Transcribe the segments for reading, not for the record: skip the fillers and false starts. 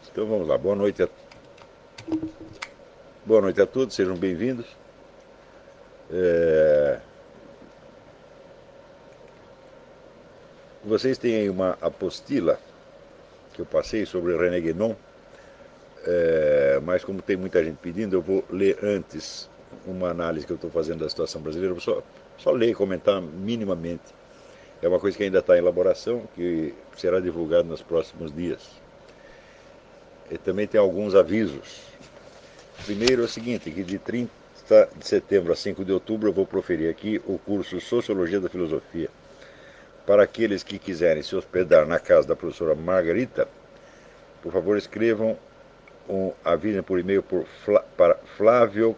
Então vamos lá, boa noite a todos, sejam bem-vindos. É, Vocês têm aí uma apostila que eu passei sobre René Guénon, mas como tem muita gente pedindo, eu vou ler antes uma análise que eu estou fazendo da situação brasileira. Eu vou só ler e comentar minimamente. É uma coisa que ainda está em elaboração, que será divulgado nos próximos dias. E também tem alguns avisos. Primeiro é o seguinte, que de 30 de setembro a 5 de outubro eu vou proferir aqui o curso Sociologia da Filosofia. Para aqueles que quiserem se hospedar na casa da professora Margarita, por favor escrevam avisem por e-mail para Flávio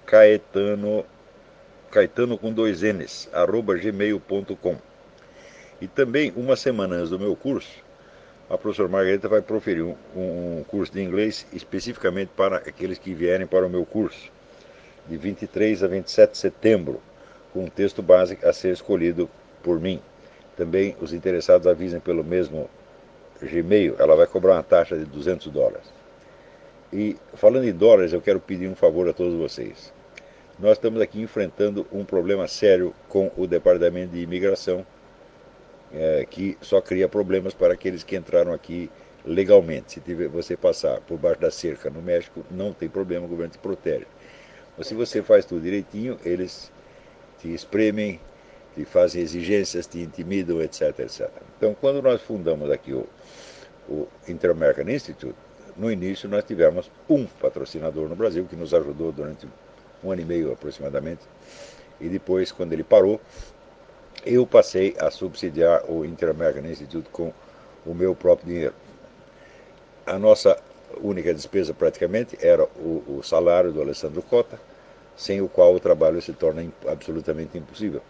Caetano com dois N's, @gmail.com. E também, uma semana antes do meu curso, a professora Margarita vai proferir um curso de inglês especificamente para aqueles que vierem para o meu curso, de 23 a 27 de setembro, com um texto básico a ser escolhido por mim. Também os interessados avisem pelo mesmo Gmail, ela vai cobrar uma taxa de $200. E falando em dólares, eu quero pedir um favor a todos vocês. Nós estamos aqui enfrentando um problema sério com o Departamento de Imigração, que só cria problemas para aqueles que entraram aqui legalmente. Se você passar por baixo da cerca no México, não tem problema, o governo te protege. Mas se você faz tudo direitinho, eles te espremem, te fazem exigências, te intimidam, etc, etc. Então, quando nós fundamos aqui o Inter-American Institute, no início nós tivemos um patrocinador no Brasil que nos ajudou durante um ano e meio aproximadamente, e depois, quando ele parou, eu passei a subsidiar o Inter-American Institute com o meu próprio dinheiro. A nossa única despesa praticamente era o salário do Alessandro Cota, sem o qual o trabalho se torna absolutamente impossível.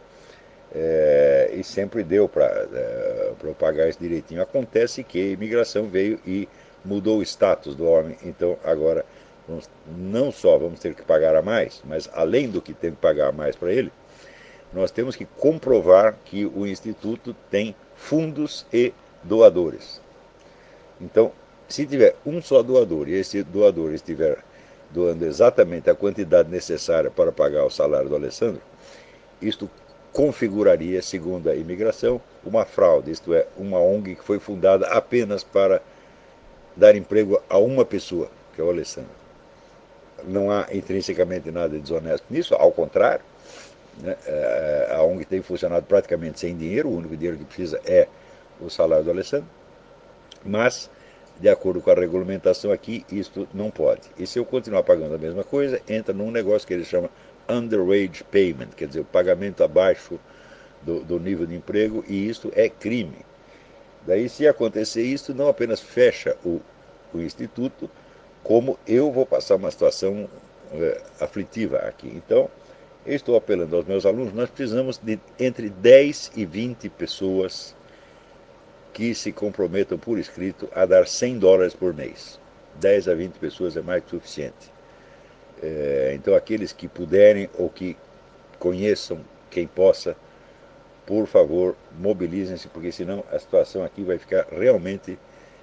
E sempre deu para eu pagar isso direitinho. Acontece que a imigração veio e mudou o status do homem, então agora não só vamos ter que pagar a mais, mas além do que tem que pagar a mais para ele, nós temos que comprovar que o Instituto tem fundos e doadores. Então, se tiver um só doador e esse doador estiver doando exatamente a quantidade necessária para pagar o salário do Alessandro, isto configuraria, segundo a imigração, uma fraude, isto é, uma ONG que foi fundada apenas para dar emprego a uma pessoa, que é o Alessandro. Não há intrinsecamente nada de desonesto nisso, ao contrário, né? A ONG tem funcionado praticamente sem dinheiro, o único dinheiro que precisa é o salário do Alessandro, mas, de acordo com a regulamentação aqui, isto não pode. E se eu continuar pagando a mesma coisa, entra num negócio que eles chamam underage payment, quer dizer, o pagamento abaixo do nível de emprego, e isto é crime. Daí, se acontecer isso, não apenas fecha o Instituto, como eu vou passar uma situação aflitiva aqui. Então, eu estou apelando aos meus alunos, nós precisamos de entre 10 e 20 pessoas que se comprometam por escrito a dar $100 por mês. 10 a 20 pessoas é mais que suficiente. Então, aqueles que puderem ou que conheçam quem possa, por favor, mobilizem-se, porque senão a situação aqui vai ficar realmente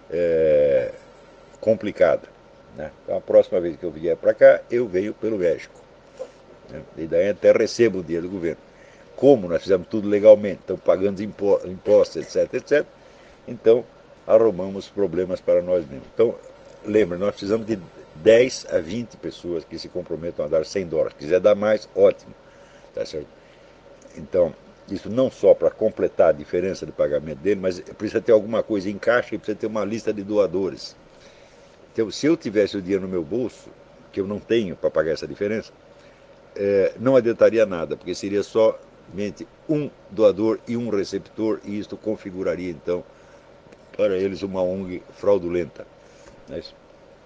complicada. Né? Então, a próxima vez que eu vier para cá, eu venho pelo México. Né? E daí até recebo o dinheiro do governo. Como nós fizemos tudo legalmente, estamos pagando impostos, etc, etc, então arrumamos problemas para nós mesmos. Então, lembre, nós precisamos de 10 a 20 pessoas que se comprometam a dar $100. Se quiser dar mais, ótimo. Tá certo? Então, isso não só para completar a diferença de pagamento dele, mas precisa ter alguma coisa em caixa e precisa ter uma lista de doadores. Então, se eu tivesse o dinheiro no meu bolso, que eu não tenho para pagar essa diferença, não adiantaria nada, porque seria somente um doador e um receptor, e isto configuraria, então, para eles uma ONG fraudulenta. Não é isso?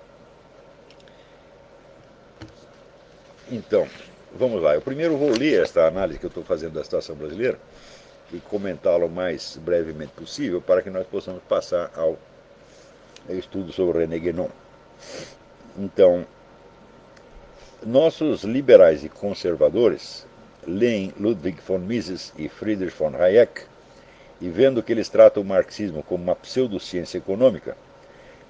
Então, vamos lá. Eu primeiro vou ler esta análise que eu estou fazendo da situação brasileira e comentá-la o mais brevemente possível para que nós possamos passar ao estudo sobre René Guénon. Então, nossos liberais e conservadores leem Ludwig von Mises e Friedrich von Hayek e, vendo que eles tratam o marxismo como uma pseudociência econômica,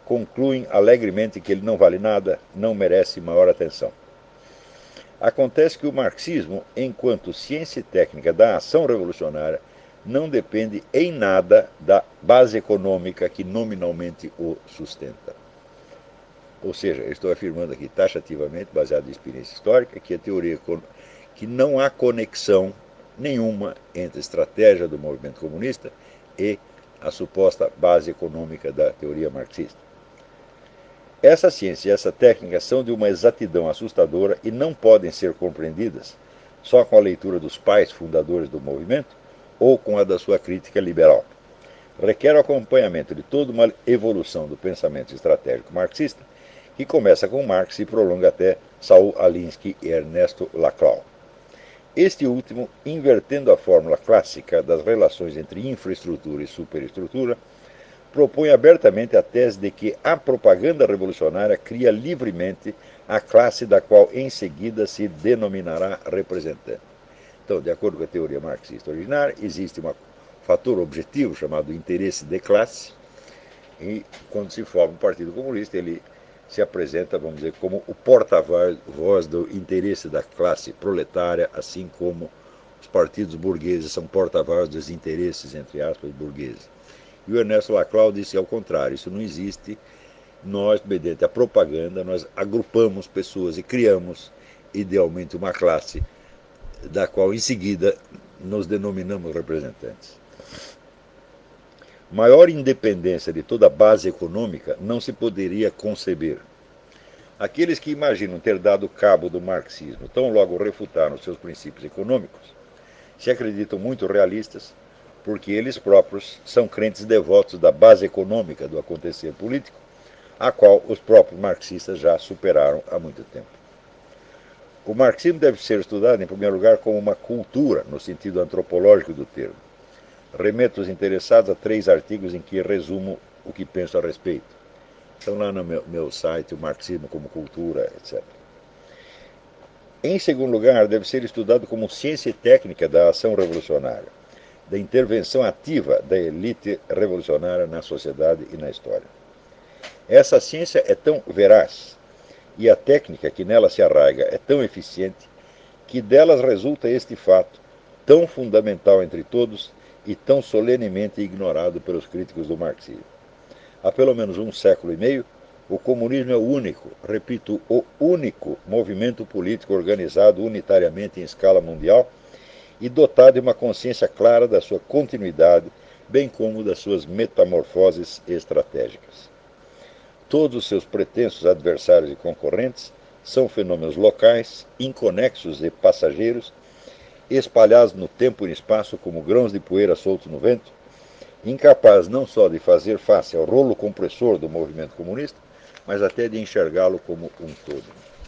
concluem alegremente que ele não vale nada, não merece maior atenção. Acontece que o marxismo, enquanto ciência técnica da ação revolucionária, não depende em nada da base econômica que nominalmente o sustenta. Ou seja, eu estou afirmando aqui taxativamente, baseado em experiência histórica, que a teoria que não há conexão nenhuma entre a estratégia do movimento comunista e a suposta base econômica da teoria marxista. Essa ciência e essa técnica são de uma exatidão assustadora e não podem ser compreendidas só com a leitura dos pais fundadores do movimento ou com a da sua crítica liberal. Requer o acompanhamento de toda uma evolução do pensamento estratégico marxista, que começa com Marx e prolonga até Saul Alinsky e Ernesto Laclau. Este último, invertendo a fórmula clássica das relações entre infraestrutura e superestrutura, propõe abertamente a tese de que a propaganda revolucionária cria livremente a classe da qual em seguida se denominará representante. Então, de acordo com a teoria marxista originária, existe um fator objetivo chamado interesse de classe, e quando se forma o Partido Comunista, ele se apresenta, vamos dizer, como o porta-voz do interesse da classe proletária, assim como os partidos burgueses são porta-voz dos interesses, entre aspas, burgueses. E o Ernesto Laclau disse ao contrário, isso não existe. Nós, mediante a propaganda, nós agrupamos pessoas e criamos, idealmente, uma classe da qual, em seguida, nos denominamos representantes. Maior independência de toda a base econômica não se poderia conceber. Aqueles que imaginam ter dado cabo do marxismo tão logo refutaram seus princípios econômicos, se acreditam muito realistas, porque eles próprios são crentes devotos da base econômica do acontecer político, a qual os próprios marxistas já superaram há muito tempo. O marxismo deve ser estudado, em primeiro lugar, como uma cultura, no sentido antropológico do termo. Remeto os interessados a 3 artigos em que resumo o que penso a respeito. Estão lá no meu site, o Marxismo como Cultura, etc. Em segundo lugar, deve ser estudado como ciência técnica da ação revolucionária, da intervenção ativa da elite revolucionária na sociedade e na história. Essa ciência é tão veraz e a técnica que nela se arraiga é tão eficiente que delas resulta este fato, tão fundamental entre todos e tão solenemente ignorado pelos críticos do marxismo. Há pelo menos um século e meio, o comunismo é o único, repito, o único movimento político organizado unitariamente em escala mundial e dotado de uma consciência clara da sua continuidade, bem como das suas metamorfoses estratégicas. Todos os seus pretensos adversários e concorrentes são fenômenos locais, inconexos e passageiros, espalhados no tempo e no espaço como grãos de poeira soltos no vento, incapazes não só de fazer face ao rolo compressor do movimento comunista, mas até de enxergá-lo como um todo.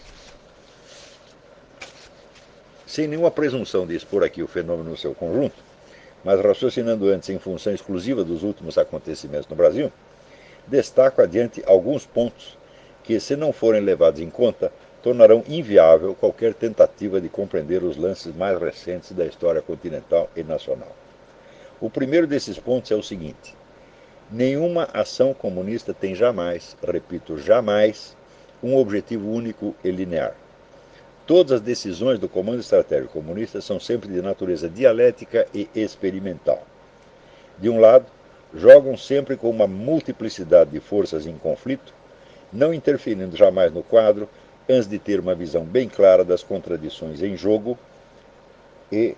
Sem nenhuma presunção de expor aqui o fenômeno no seu conjunto, mas raciocinando antes em função exclusiva dos últimos acontecimentos no Brasil, destaco adiante alguns pontos que, se não forem levados em conta, tornarão inviável qualquer tentativa de compreender os lances mais recentes da história continental e nacional. O primeiro desses pontos é o seguinte: nenhuma ação comunista tem jamais, repito, jamais, um objetivo único e linear. Todas as decisões do Comando Estratégico Comunista são sempre de natureza dialética e experimental. De um lado, jogam sempre com uma multiplicidade de forças em conflito, não interferindo jamais no quadro, antes de ter uma visão bem clara das contradições em jogo e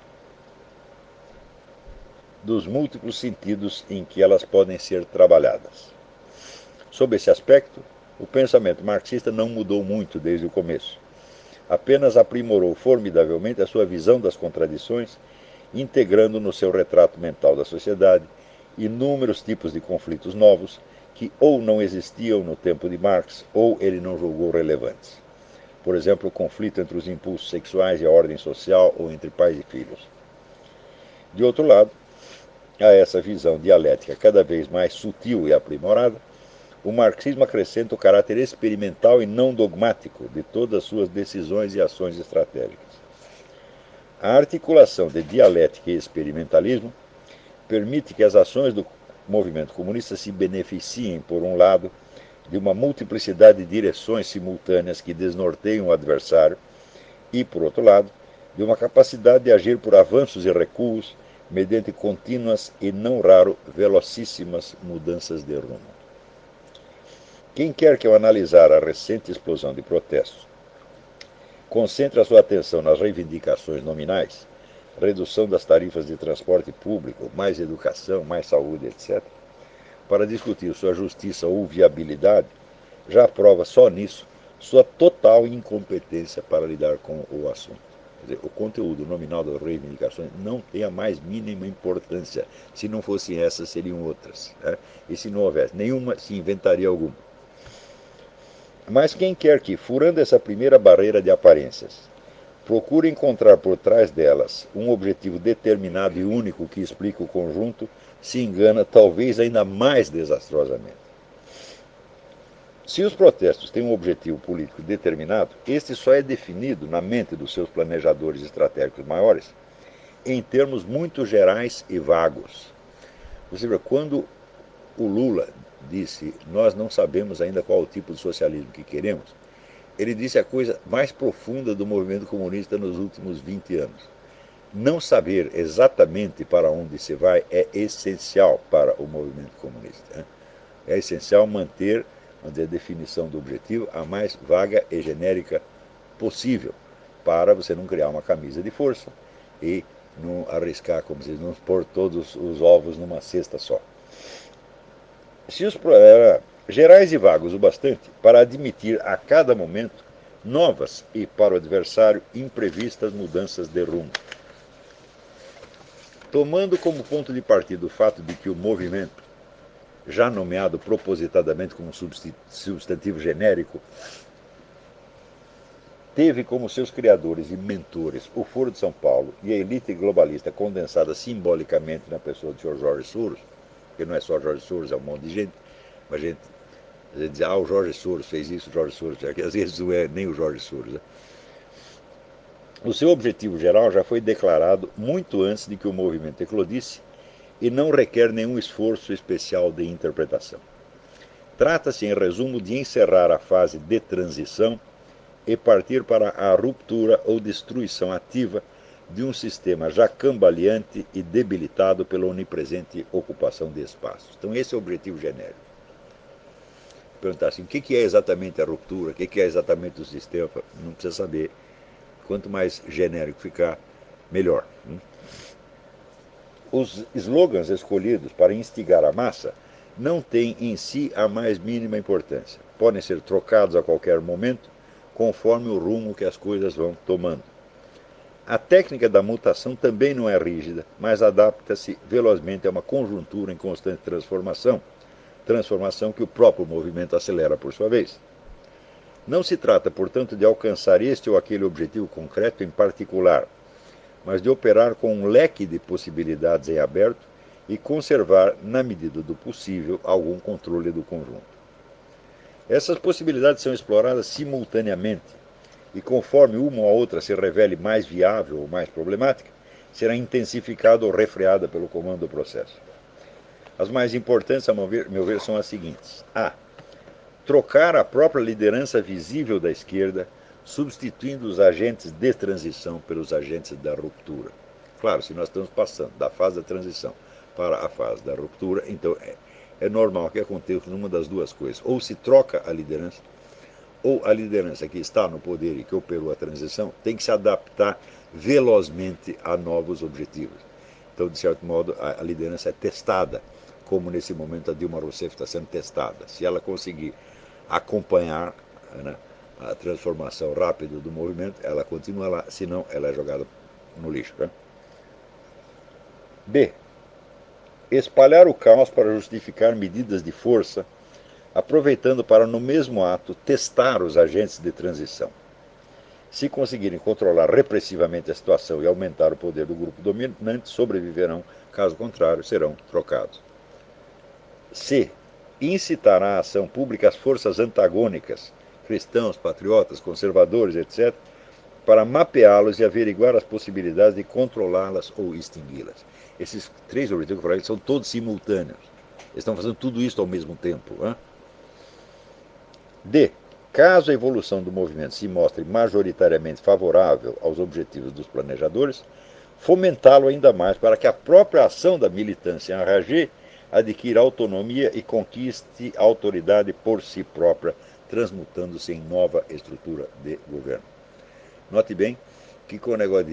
dos múltiplos sentidos em que elas podem ser trabalhadas. Sob esse aspecto, o pensamento marxista não mudou muito desde o começo. Apenas aprimorou formidavelmente a sua visão das contradições, integrando no seu retrato mental da sociedade inúmeros tipos de conflitos novos que ou não existiam no tempo de Marx ou ele não julgou relevantes. Por exemplo, o conflito entre os impulsos sexuais e a ordem social ou entre pais e filhos. De outro lado, a essa visão dialética cada vez mais sutil e aprimorada, o marxismo acrescenta o caráter experimental e não dogmático de todas as suas decisões e ações estratégicas. A articulação de dialética e experimentalismo permite que as ações do movimento comunista se beneficiem, por um lado, de uma multiplicidade de direções simultâneas que desnorteiam o adversário e, por outro lado, de uma capacidade de agir por avanços e recuos mediante contínuas e, não raro, velocíssimas mudanças de rumo. Quem quer que, ao analisar a recente explosão de protestos, concentre a sua atenção nas reivindicações nominais, redução das tarifas de transporte público, mais educação, mais saúde, etc., para discutir sua justiça ou viabilidade, já prova só nisso sua total incompetência para lidar com o assunto. Quer dizer, o conteúdo nominal das reivindicações não tem a mais mínima importância. Se não fossem essas, seriam outras. Né? E se não houvesse nenhuma, se inventaria alguma. Mas quem quer que, furando essa primeira barreira de aparências, procure encontrar por trás delas um objetivo determinado e único que explica o conjunto, se engana talvez ainda mais desastrosamente. Se os protestos têm um objetivo político determinado, este só é definido na mente dos seus planejadores estratégicos maiores em termos muito gerais e vagos. Você vê, quando o Lula disse nós não sabemos ainda qual o tipo de socialismo que queremos, ele disse a coisa mais profunda do movimento comunista nos últimos 20 anos. Não saber exatamente para onde se vai é essencial para o movimento comunista. Né? É essencial manter, a definição do objetivo a mais vaga e genérica possível, para você não criar uma camisa de força e não arriscar, como se diz, não pôr todos os ovos numa cesta só. Se os gerais e vagos o bastante para admitir a cada momento novas e, para o adversário, imprevistas mudanças de rumo. Tomando como ponto de partida o fato de que o movimento, já nomeado propositadamente como substantivo genérico, teve como seus criadores e mentores o Foro de São Paulo e a elite globalista condensada simbolicamente na pessoa do Sr. Jorge Soros, que não é só Jorge Soros, é um monte de gente, mas a gente diz, o Jorge Soros fez isso, o Jorge Soros, que às vezes não é nem o Jorge Soros. Né? O seu objetivo geral já foi declarado muito antes de que o movimento eclodisse e não requer nenhum esforço especial de interpretação. Trata-se, em resumo, de encerrar a fase de transição e partir para a ruptura ou destruição ativa de um sistema já cambaleante e debilitado pela onipresente ocupação de espaços. Então esse é o objetivo genérico. Perguntar assim, o que é exatamente a ruptura, o que é exatamente o sistema, não precisa saber. Quanto mais genérico ficar, melhor. Os slogans escolhidos para instigar a massa não têm em si a mais mínima importância. Podem ser trocados a qualquer momento, conforme o rumo que as coisas vão tomando. A técnica da mutação também não é rígida, mas adapta-se velozmente a uma conjuntura em constante transformação, transformação que o próprio movimento acelera por sua vez. Não se trata, portanto, de alcançar este ou aquele objetivo concreto em particular, mas de operar com um leque de possibilidades em aberto e conservar, na medida do possível, algum controle do conjunto. Essas possibilidades são exploradas simultaneamente e, conforme uma ou outra se revele mais viável ou mais problemática, será intensificada ou refreada pelo comando do processo. As mais importantes, a meu ver, são as seguintes. A. Trocar a própria liderança visível da esquerda, substituindo os agentes de transição pelos agentes da ruptura. Claro, se nós estamos passando da fase da transição para a fase da ruptura, então é normal que aconteça uma das duas coisas. Ou se troca a liderança, ou a liderança que está no poder e que operou a transição tem que se adaptar velozmente a novos objetivos. Então, de certo modo, a liderança é testada, como nesse momento a Dilma Rousseff está sendo testada. Se ela conseguir acompanhar, né, a transformação rápida do movimento, ela continua lá, senão ela é jogada no lixo. Né? B. Espalhar o caos para justificar medidas de força, aproveitando para, no mesmo ato, testar os agentes de transição. Se conseguirem controlar repressivamente a situação e aumentar o poder do grupo dominante, sobreviverão, caso contrário, serão trocados. C. Incitar à ação pública as forças antagônicas, cristãos, patriotas, conservadores, etc., para mapeá-los e averiguar as possibilidades de controlá-las ou extingui-las. Esses três objetivos que eu falei são todos simultâneos. Eles estão fazendo tudo isso ao mesmo tempo. Hein? D. Caso a evolução do movimento se mostre majoritariamente favorável aos objetivos dos planejadores, fomentá-lo ainda mais para que a própria ação da militância enragée adquira autonomia e conquiste autoridade por si própria, transmutando-se em nova estrutura de governo. Note bem que com o negócio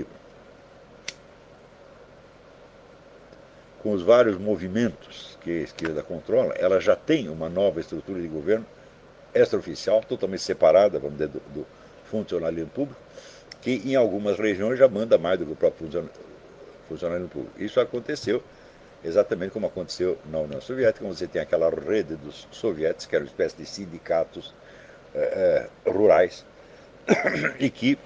com os vários movimentos que a esquerda controla, ela já tem uma nova estrutura de governo extraoficial, totalmente separada, vamos dizer, do funcionalismo público, que em algumas regiões já manda mais do que o próprio funcionalismo público. Isso aconteceu exatamente como aconteceu na União Soviética, onde você tem aquela rede dos sovietes, que era uma espécie de sindicatos rurais, e que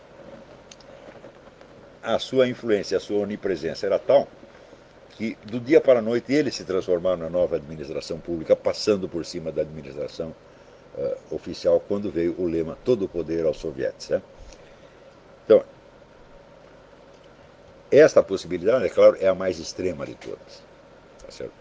a sua influência, a sua onipresença era tal que do dia para a noite eles se transformaram na nova administração pública, passando por cima da administração oficial, quando veio o lema todo o poder aos sovietes. Né? Então, esta possibilidade, é claro, é a mais extrema de todas. Tá certo?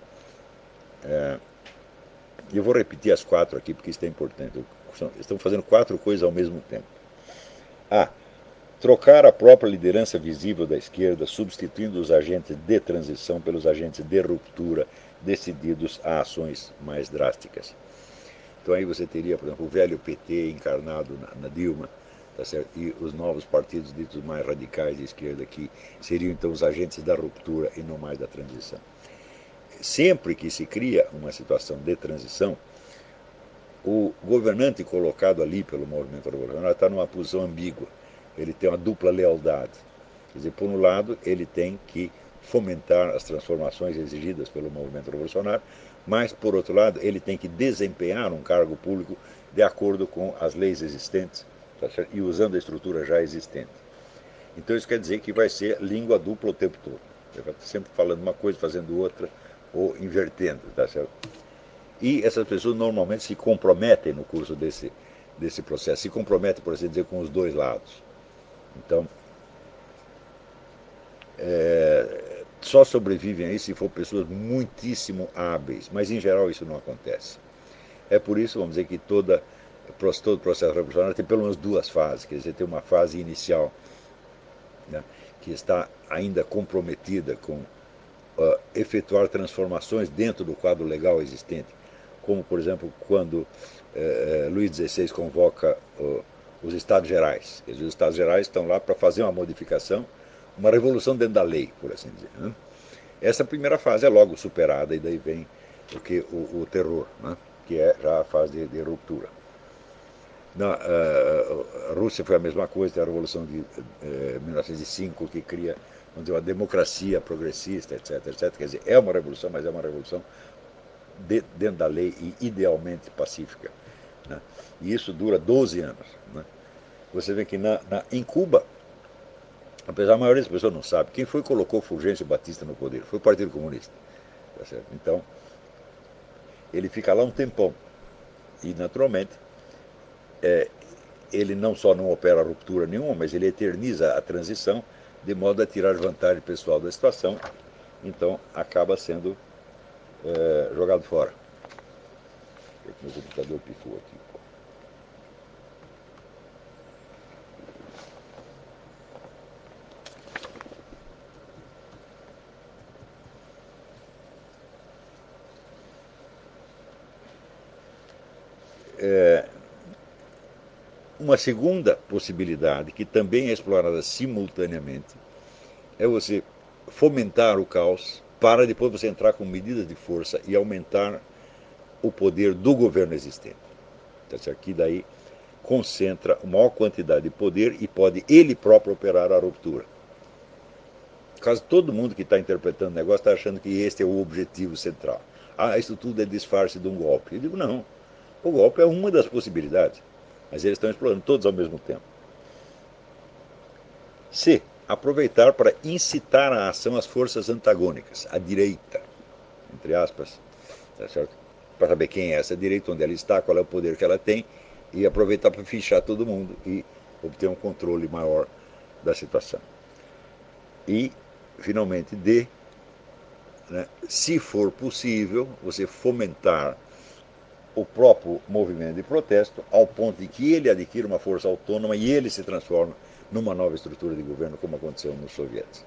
Eu vou repetir as quatro aqui, porque isso é importante. Estamos fazendo quatro coisas ao mesmo tempo. A. Trocar a própria liderança visível da esquerda, substituindo os agentes de transição pelos agentes de ruptura, decididos a ações mais drásticas. Então aí você teria, por exemplo, o velho PT encarnado na Dilma, tá certo? E os novos partidos ditos mais radicais de esquerda, que seriam então os agentes da ruptura e não mais da transição. Sempre que se cria uma situação de transição, o governante colocado ali pelo movimento revolucionário está numa posição ambígua. Ele tem uma dupla lealdade. Quer dizer, por um lado, ele tem que fomentar as transformações exigidas pelo movimento revolucionário, mas, por outro lado, ele tem que desempenhar um cargo público de acordo com as leis existentes, tá certo? E usando a estrutura já existente. Então isso quer dizer que vai ser língua dupla o tempo todo. Ele vai sempre falando uma coisa, fazendo outra, ou invertendo, tá certo? E essas pessoas normalmente se comprometem no curso desse processo, se comprometem, por assim dizer, com os dois lados. Então, só sobrevivem aí se for pessoas muitíssimo hábeis, mas em geral isso não acontece. É por isso, vamos dizer, que todo processo revolucionário tem pelo menos duas fases. Quer dizer, tem uma fase inicial, né, que está ainda comprometida com efetuar transformações dentro do quadro legal existente, como, por exemplo, quando Luís XVI convoca os Estados Gerais. Quer dizer, os Estados Gerais estão lá para fazer uma modificação, uma revolução dentro da lei, por assim dizer. Né? Essa primeira fase é logo superada e daí vem o terror, né? Que é já a fase de ruptura. Na Rússia foi a mesma coisa, tem a Revolução de 1905, que cria, vamos dizer, uma democracia progressista, etc, etc. Quer dizer, é uma revolução, mas é uma revolução dentro da lei e idealmente pacífica. Né? E isso dura 12 anos. Né? Você vê que em Cuba, apesar da maioria das pessoas não sabe, quem foi que colocou Fulgêncio Batista no poder? Foi o Partido Comunista. Tá certo? Então, ele fica lá um tempão. E, naturalmente, ele não só não opera ruptura nenhuma, mas ele eterniza a transição de modo a tirar vantagem pessoal da situação. Então, acaba sendo jogado fora. Meu computador pifou aqui. Uma segunda possibilidade, que também é explorada simultaneamente, é você fomentar o caos para depois você entrar com medidas de força e aumentar o poder do governo existente. Então, aqui daí concentra uma maior quantidade de poder e pode ele próprio operar a ruptura. Caso todo mundo que está interpretando o negócio está achando que este é o objetivo central. Ah, isso tudo é disfarce de um golpe. Eu digo, não. O golpe é uma das possibilidades, mas eles estão explorando todos ao mesmo tempo. C. Aproveitar para incitar a ação as forças antagônicas, a direita, entre aspas, tá certo? Para saber quem é essa direita, onde ela está, qual é o poder que ela tem, e aproveitar para fichar todo mundo e obter um controle maior da situação. E, finalmente, D. Né, se for possível, você fomentar o próprio movimento de protesto, ao ponto de que ele adquira uma força autônoma e ele se transforma numa nova estrutura de governo, como aconteceu nos soviéticos.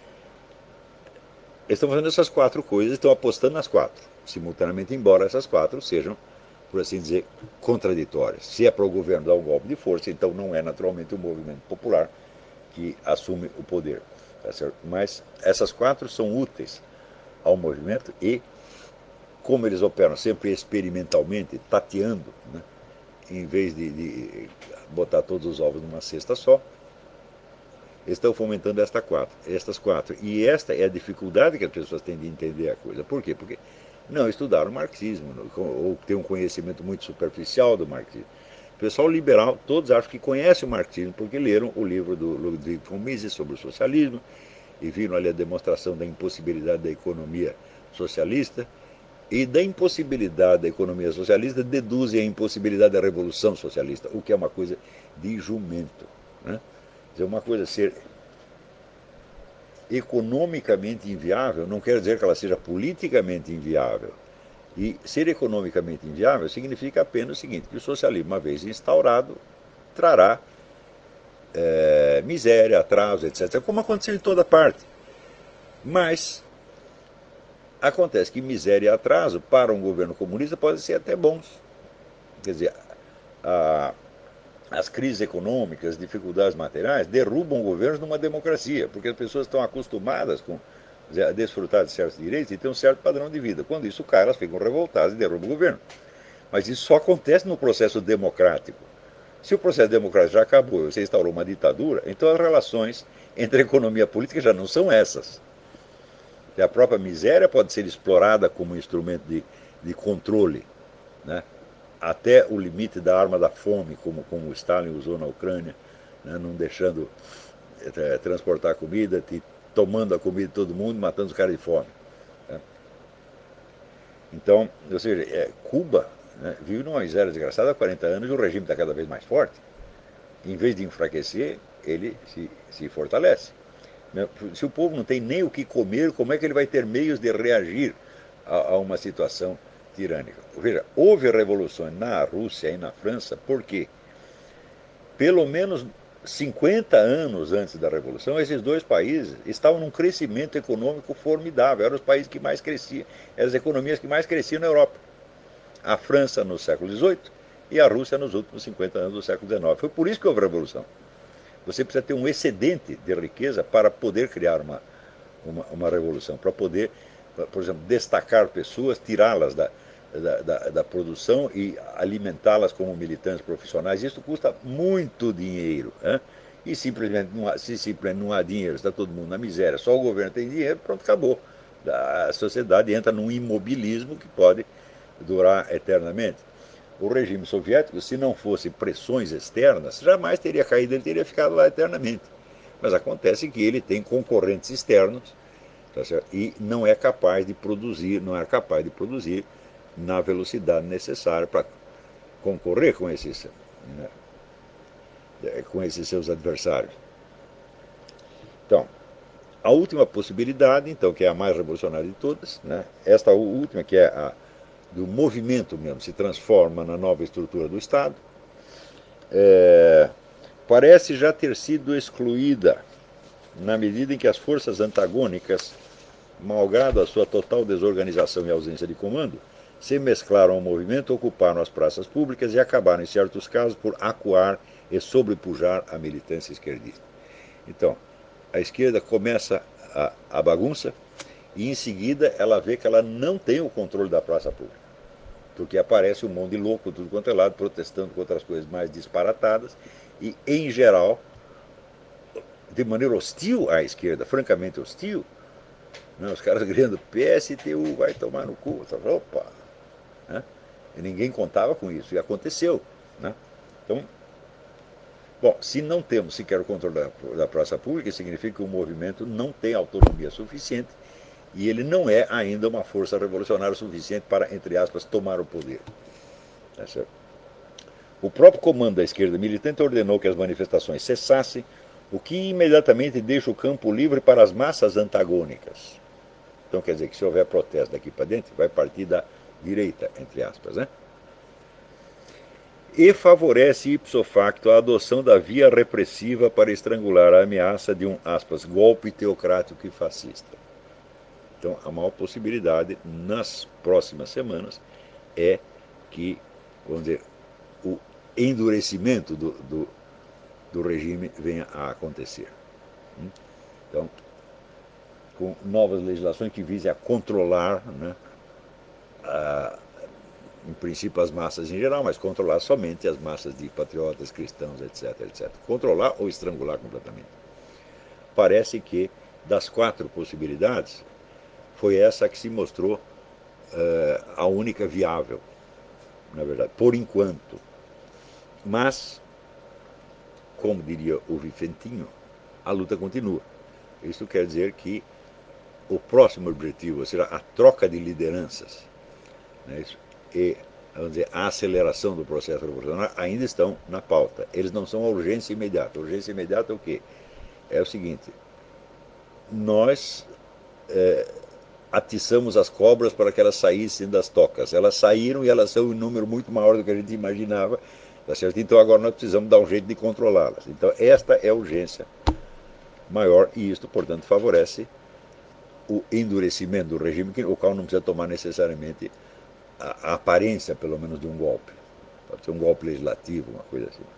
Eles estão fazendo essas quatro coisas, estão apostando nas quatro, simultaneamente, embora essas quatro sejam, por assim dizer, contraditórias. Se é para o governo dar um golpe de força, então não é naturalmente o movimento popular que assume o poder. Tá certo? Mas essas quatro são úteis ao movimento e, como eles operam sempre experimentalmente, tateando, né, em vez de botar todos os ovos numa cesta só, estão fomentando estas quatro. E esta é a dificuldade que as pessoas têm de entender a coisa. Por quê? Porque não estudaram marxismo, ou têm um conhecimento muito superficial do marxismo. O pessoal liberal, todos acham que conhece o marxismo porque leram o livro do Ludwig von Mises sobre o socialismo e viram ali a demonstração da impossibilidade da economia socialista, e da impossibilidade da economia socialista deduzem a impossibilidade da revolução socialista, o que é uma coisa de jumento. Né? Quer dizer, uma coisa ser economicamente inviável não quer dizer que ela seja politicamente inviável. E ser economicamente inviável significa apenas o seguinte, que o socialismo, uma vez instaurado, trará miséria, atraso, etc., como aconteceu em toda parte. Mas acontece que miséria e atraso para um governo comunista podem ser até bons. Quer dizer, a, as crises econômicas, dificuldades materiais, derrubam governos numa democracia, porque as pessoas estão acostumadas a desfrutar de certos direitos e ter um certo padrão de vida. Quando isso cai, elas ficam revoltadas e derrubam o governo. Mas isso só acontece no processo democrático. Se o processo democrático já acabou e você instaurou uma ditadura, então as relações entre a economia e a política já não são essas. E a própria miséria pode ser explorada como instrumento de controle, né? Até o limite da arma da fome, como o Stalin usou na Ucrânia, né? Não deixando transportar comida, tomando a comida de todo mundo, matando os caras de fome. Né? Então, ou seja, Cuba, né, vive numa miséria desgraçada há 40 anos e o regime está cada vez mais forte. Em vez de enfraquecer, ele se fortalece. Se o povo não tem nem o que comer, como é que ele vai ter meios de reagir a uma situação tirânica? Veja, houve revoluções na Rússia e na França, porque pelo menos 50 anos antes da Revolução, esses dois países estavam num crescimento econômico formidável. Eram os países que mais cresciam, eram as economias que mais cresciam na Europa. A França no século XVIII e a Rússia nos últimos 50 anos do século XIX. Foi por isso que houve revolução. Você precisa ter um excedente de riqueza para poder criar uma revolução, para poder, por exemplo, destacar pessoas, tirá-las da produção e alimentá-las como militantes profissionais. Isso custa muito dinheiro. Né? E simplesmente se simplesmente não há dinheiro, está todo mundo na miséria, só o governo tem dinheiro, pronto, acabou. A sociedade entra num imobilismo que pode durar eternamente. O regime soviético, se não fosse pressões externas, jamais teria caído, ele teria ficado lá eternamente. Mas acontece que ele tem concorrentes externos, tá certo? E não é capaz de produzir, não é capaz de produzir na velocidade necessária para concorrer né, com esses seus adversários. Então, a última possibilidade, então, que é a mais revolucionária de todas, né, esta última, que é a do movimento mesmo, se transforma na nova estrutura do Estado, parece já ter sido excluída na medida em que as forças antagônicas, malgrado a sua total desorganização e ausência de comando, se mesclaram ao movimento, ocuparam as praças públicas e acabaram, em certos casos, por acuar e sobrepujar a militância esquerdista. Então, a esquerda começa a bagunça e, em seguida, ela vê que ela não tem o controle da praça pública. Porque aparece um monte de louco, tudo quanto é lado, protestando contra as coisas mais disparatadas e, em geral, de maneira hostil à esquerda, francamente hostil, né? Os caras gritando PSTU vai tomar no cu. Opa! Né? E ninguém contava com isso, e aconteceu. Né? Então, bom, se não temos sequer o controle da praça pública, significa que o movimento não tem autonomia suficiente e ele não é ainda uma força revolucionária suficiente para, entre aspas, tomar o poder. Tá certo? O próprio comando da esquerda militante ordenou que as manifestações cessassem, o que imediatamente deixa o campo livre para as massas antagônicas. Então quer dizer que se houver protesto daqui para dentro, vai partir da direita, entre aspas, né? e favorece ipso facto a adoção da via repressiva para estrangular a ameaça de um, aspas, golpe teocrático e fascista. Então, a maior possibilidade nas próximas semanas é que, vamos dizer, o endurecimento do regime venha a acontecer. Então, com novas legislações que visem a controlar, né, em princípio as massas em geral, mas controlar somente as massas de patriotas, cristãos, etc, etc. Controlar ou estrangular completamente. Parece que, das 4 possibilidades, foi essa que se mostrou a única viável, na verdade, por enquanto. Mas, como diria o Vicentinho, a luta continua. Isso quer dizer que o próximo objetivo será a troca de lideranças, né, e, vamos dizer, a aceleração do processo revolucionário ainda estão na pauta. Eles não são a urgência imediata. A urgência imediata é o quê? É o seguinte: nós atiçamos as cobras para que elas saíssem das tocas. Elas saíram e elas são em número muito maior do que a gente imaginava. Tá certo? Então agora nós precisamos dar um jeito de controlá-las. Então esta é a urgência maior e isto, portanto, favorece o endurecimento do regime, o qual não precisa tomar necessariamente a aparência, pelo menos, de um golpe. Pode ser um golpe legislativo, uma coisa assim.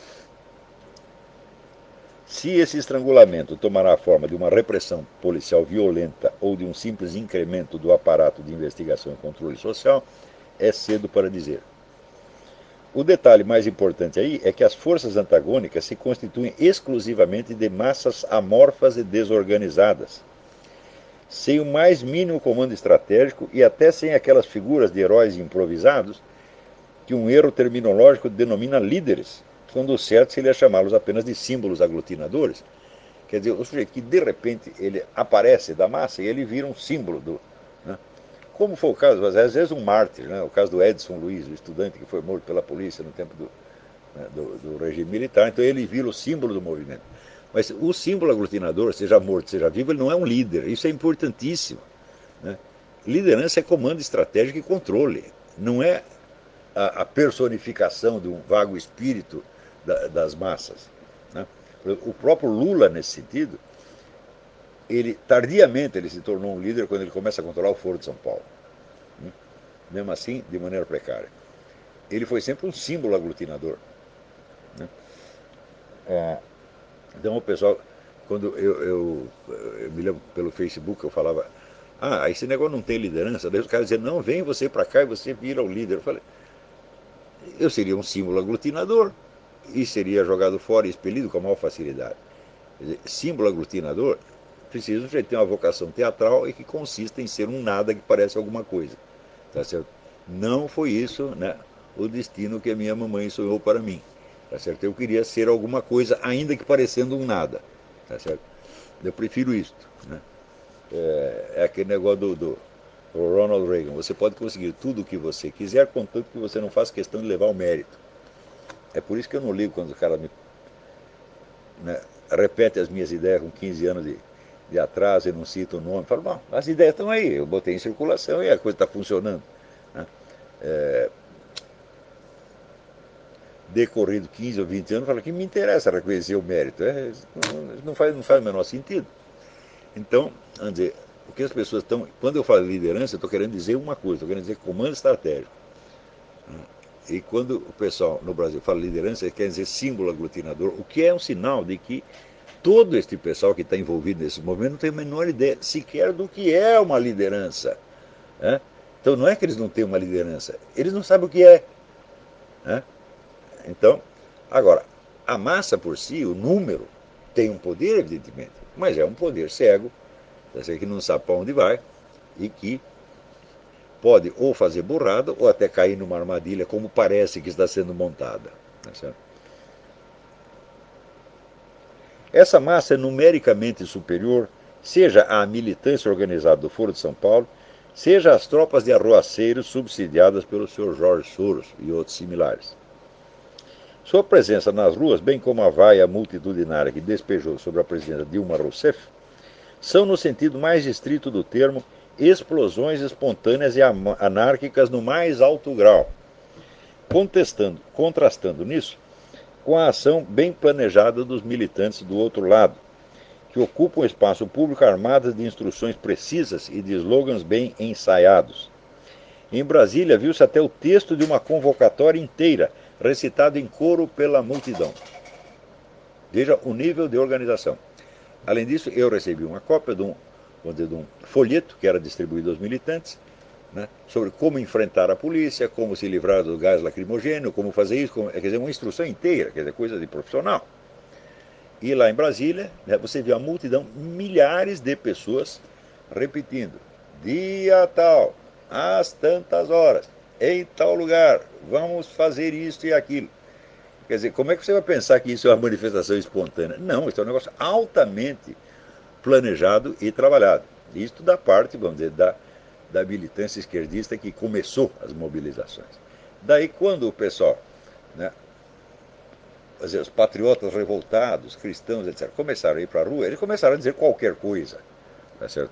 Se esse estrangulamento tomará a forma de uma repressão policial violenta ou de um simples incremento do aparato de investigação e controle social, é cedo para dizer. O detalhe mais importante aí é que as forças antagônicas se constituem exclusivamente de massas amorfas e desorganizadas, sem o mais mínimo comando estratégico e até sem aquelas figuras de heróis improvisados que um erro terminológico denomina líderes, quando o certo seria chamá-los apenas de símbolos aglutinadores. Quer dizer, o sujeito que de repente ele aparece da massa e ele vira um símbolo do... Né? Como foi o caso, às vezes um mártir, né? O caso do Edson Luiz, o estudante que foi morto pela polícia no tempo do regime militar, então ele vira o símbolo do movimento. Mas o símbolo aglutinador, seja morto, seja vivo, ele não é um líder, isso é importantíssimo. Né? Liderança é comando estratégico e controle, não é a personificação de um vago espírito das massas. Né? O próprio Lula, nesse sentido, tardiamente ele se tornou um líder quando ele começa a controlar o Foro de São Paulo. Né? Mesmo assim, de maneira precária. Ele foi sempre um símbolo aglutinador. Né? Então o pessoal, quando eu me lembro pelo Facebook, eu falava, esse negócio não tem liderança. Daí os caras diziam, não, vem você para cá e você vira o líder. Eu falei, eu seria um símbolo aglutinador e seria jogado fora e expelido com a maior facilidade. Quer dizer, símbolo aglutinador precisa ter uma vocação teatral e que consista em ser um nada que parece alguma coisa. Tá certo? Não foi isso, né, o destino que a minha mamãe sonhou para mim. Tá certo? Eu queria ser alguma coisa, ainda que parecendo um nada. Tá certo? Eu prefiro isto. Né? É aquele negócio do Ronald Reagan. Você pode conseguir tudo o que você quiser, contanto que você não faça questão de levar o mérito. É por isso que eu não ligo quando o cara me, né, repete as minhas ideias com 15 anos de atraso e não cita o nome. Falo, bom, as ideias estão aí, eu botei em circulação e a coisa está funcionando. Né? Decorrido 15 ou 20 anos, fala que me interessa reconhecer o mérito. Não faz o menor sentido. Então, vamos dizer, o que as pessoas estão. Quando eu falo liderança, eu estou querendo dizer uma coisa, estou querendo dizer comando estratégico. E quando o pessoal no Brasil fala liderança, quer dizer símbolo aglutinador, o que é um sinal de que todo este pessoal que está envolvido nesse movimento não tem a menor ideia sequer do que é uma liderança. Né? Então não é que eles não têm uma liderança, eles não sabem o que é. Né? Então, agora, a massa por si, o número, tem um poder, evidentemente, mas é um poder cego, que não sabe para onde vai e que pode ou fazer burrada ou até cair numa armadilha, como parece que está sendo montada. Tá certo? Essa massa é numericamente superior, seja à militância organizada do Foro de São Paulo, seja às tropas de arruaceiros subsidiadas pelo Sr. Jorge Soros e outros similares. Sua presença nas ruas, bem como a vaia multitudinária que despejou sobre a presidenta Dilma Rousseff, são, no sentido mais estrito do termo, explosões espontâneas e anárquicas no mais alto grau. contrastando nisso com a ação bem planejada dos militantes do outro lado, que ocupam o espaço público armadas de instruções precisas e de slogans bem ensaiados. Em Brasília, viu-se até o texto de uma convocatória inteira, recitado em coro pela multidão. Veja o nível de organização. Além disso, eu recebi uma cópia de um folheto que era distribuído aos militantes, né, sobre como enfrentar a polícia, como se livrar do gás lacrimogêneo, como fazer isso, quer dizer, uma instrução inteira, quer dizer, coisa de profissional. E lá em Brasília, né, você viu a multidão, milhares de pessoas repetindo, dia tal, às tantas horas, em tal lugar, vamos fazer isso e aquilo. Quer dizer, como é que você vai pensar que isso é uma manifestação espontânea? Não, isso é um negócio altamente planejado e trabalhado. Isto da parte, vamos dizer, da militância esquerdista que começou as mobilizações. Daí, quando o pessoal, né, os patriotas revoltados, cristãos, etc., começaram a ir para a rua, eles começaram a dizer qualquer coisa. Tá certo?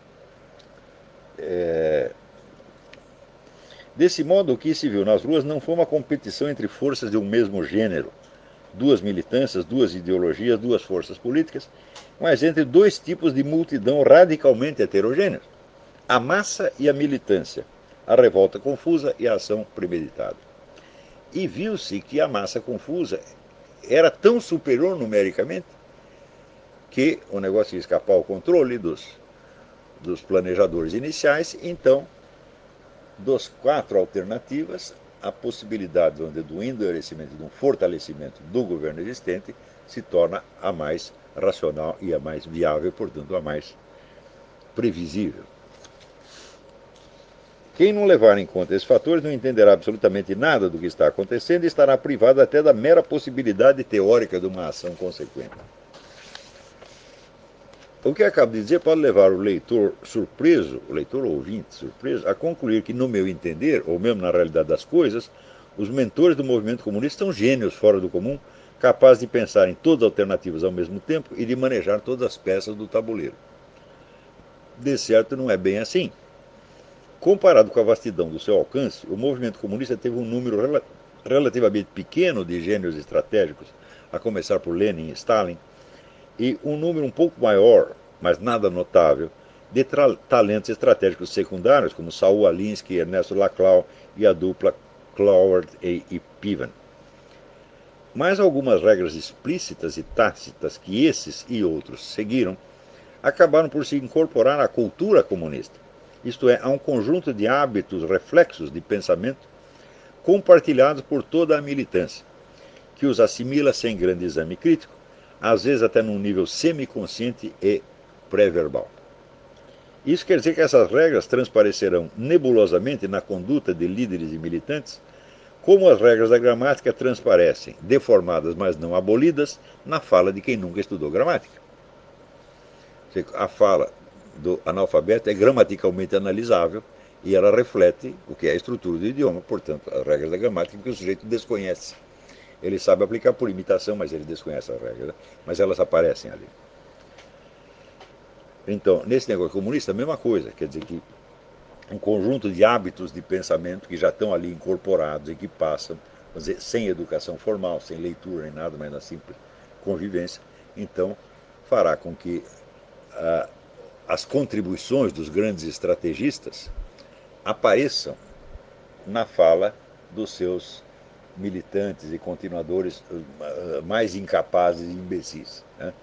Desse modo, o que se viu nas ruas não foi uma competição entre forças de um mesmo gênero, duas militâncias, duas ideologias, duas forças políticas, mas entre dois tipos de multidão radicalmente heterogêneos: a massa e a militância, a revolta confusa e a ação premeditada. E viu-se que a massa confusa era tão superior numericamente que o negócio ia escapar ao controle dos planejadores iniciais. Então, dos 4 alternativas, a possibilidade do endurecimento, de um fortalecimento do governo existente, se torna a mais racional e a mais viável, portanto, a mais previsível. Quem não levar em conta esses fatores não entenderá absolutamente nada do que está acontecendo e estará privado até da mera possibilidade teórica de uma ação consequente. O que acabo de dizer pode levar o leitor surpreso, o leitor ou ouvinte surpreso, a concluir que, no meu entender, ou mesmo na realidade das coisas, os mentores do movimento comunista são gênios fora do comum, capazes de pensar em todas as alternativas ao mesmo tempo e de manejar todas as peças do tabuleiro. De certo, não é bem assim. Comparado com a vastidão do seu alcance, o movimento comunista teve um número relativamente pequeno de gênios estratégicos, a começar por Lenin e Stalin, e um número um pouco maior, mas nada notável, de talentos estratégicos secundários, como Saul Alinsky, Ernesto Laclau e a dupla Cloward e Piven. Mas algumas regras explícitas e tácitas que esses e outros seguiram acabaram por se incorporar à cultura comunista, isto é, a um conjunto de hábitos reflexos de pensamento compartilhados por toda a militância, que os assimila sem grande exame crítico, às vezes até num nível semiconsciente e pré-verbal. Isso quer dizer que essas regras transparecerão nebulosamente na conduta de líderes e militantes, como as regras da gramática transparecem, deformadas mas não abolidas, na fala de quem nunca estudou gramática. A fala do analfabeto é gramaticalmente analisável e ela reflete o que é a estrutura do idioma, portanto, as regras da gramática que o sujeito desconhece. Ele sabe aplicar por imitação, mas ele desconhece as regras, né? Mas elas aparecem ali. Então, nesse negócio comunista, a mesma coisa, quer dizer que um conjunto de hábitos de pensamento que já estão ali incorporados e que passam, vamos dizer, sem educação formal, sem leitura nem nada, mas na simples convivência, então fará com que as contribuições dos grandes estrategistas apareçam na fala dos seus militantes e continuadores mais incapazes e imbecis. Né?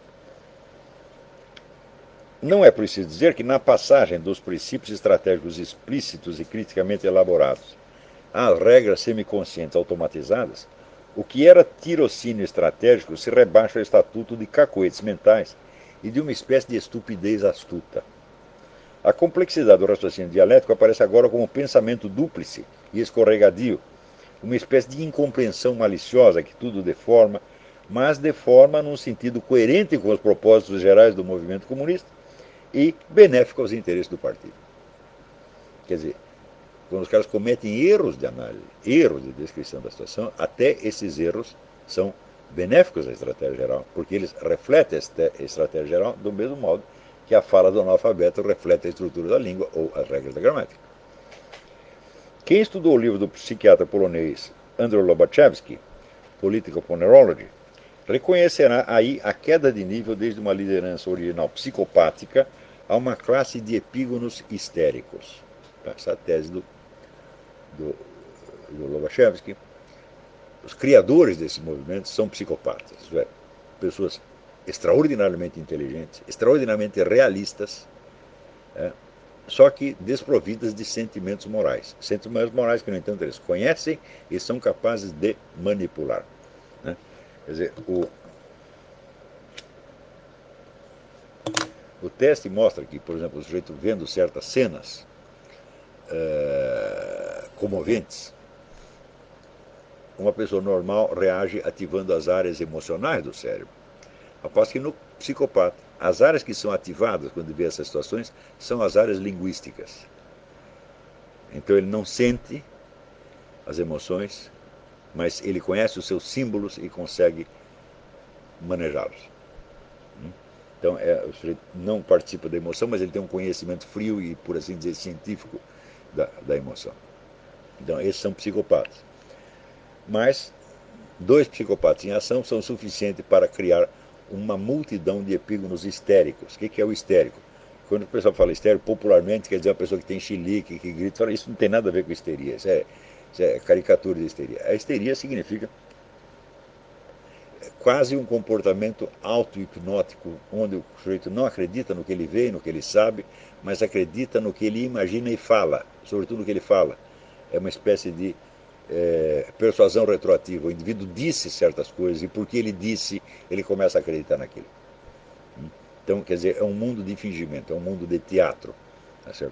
Não é preciso dizer que na passagem dos princípios estratégicos explícitos e criticamente elaborados às regras semiconscientes automatizadas, o que era tirocínio estratégico se rebaixa ao estatuto de cacoetes mentais e de uma espécie de estupidez astuta. A complexidade do raciocínio dialético aparece agora como pensamento dúplice e escorregadio, uma espécie de incompreensão maliciosa que tudo deforma, mas deforma num sentido coerente com os propósitos gerais do movimento comunista e benéfico aos interesses do partido. Quer dizer, quando os caras cometem erros de análise, erros de descrição da situação, até esses erros são benéficos à estratégia geral, porque eles refletem a estratégia geral do mesmo modo que a fala do analfabeto reflete a estrutura da língua ou as regras da gramática. Quem estudou o livro do psiquiatra polonês Andrew Lobachevsky, Political Ponerology, reconhecerá aí a queda de nível desde uma liderança original psicopática a uma classe de epígonos histéricos. Essa é a tese do Lobachevsky. Os criadores desse movimento são psicopatas, isto é, pessoas extraordinariamente inteligentes, extraordinariamente realistas, só que desprovidas de sentimentos morais. Sentimentos morais que, no entanto, eles conhecem e são capazes de manipular. Né? Quer dizer, o teste mostra que, por exemplo, o sujeito vendo certas cenas comoventes, uma pessoa normal reage ativando as áreas emocionais do cérebro. Após que no psicopata, as áreas que são ativadas quando vê essas situações são as áreas linguísticas. Então ele não sente as emoções, mas ele conhece os seus símbolos e consegue manejá-los. Então o sujeito não participa da emoção, mas ele tem um conhecimento frio e, por assim dizer, científico da emoção. Então esses são psicopatas. Mas 2 psicopatas em ação são suficientes para criar uma multidão de epígonos histéricos. O que é o histérico? Quando o pessoal fala histérico, popularmente quer dizer uma pessoa que tem chilique, que grita, fala, isso não tem nada a ver com histeria, isso é caricatura de histeria. A histeria significa quase um comportamento auto-hipnótico, onde o sujeito não acredita no que ele vê, no que ele sabe, mas acredita no que ele imagina e fala, sobretudo no que ele fala. É uma espécie de persuasão retroativa. O indivíduo disse certas coisas e porque ele disse, ele começa a acreditar naquilo. Então, quer dizer, é um mundo de fingimento, é um mundo de teatro. Tá certo?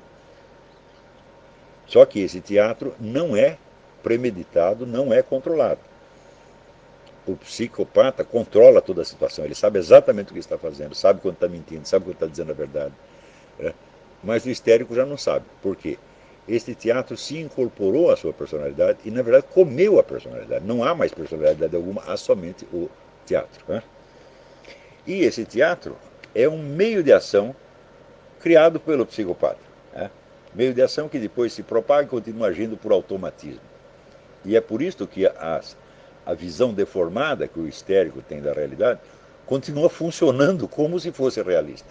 Só que esse teatro não é premeditado, não é controlado. O psicopata controla toda a situação, ele sabe exatamente o que está fazendo, sabe quando está mentindo, sabe quando está dizendo a verdade. Mas o histérico já não sabe. Por quê? Este teatro se incorporou à sua personalidade e, na verdade, comeu a personalidade. Não há mais personalidade alguma, há somente o teatro. E esse teatro é um meio de ação criado pelo psicopata. Meio de ação que depois se propaga e continua agindo por automatismo. E é por isso que a visão deformada que o histérico tem da realidade continua funcionando como se fosse realista.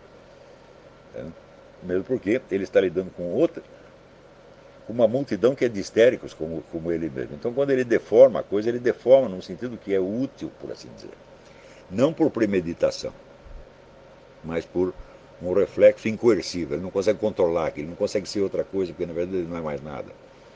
Mesmo porque ele está lidando com uma multidão que é de histéricos, como ele mesmo. Então, quando ele deforma a coisa, ele deforma num sentido que é útil, por assim dizer. Não por premeditação, mas por um reflexo incoercível. Ele não consegue controlar aquilo, ele não consegue ser outra coisa, porque na verdade ele não é mais nada.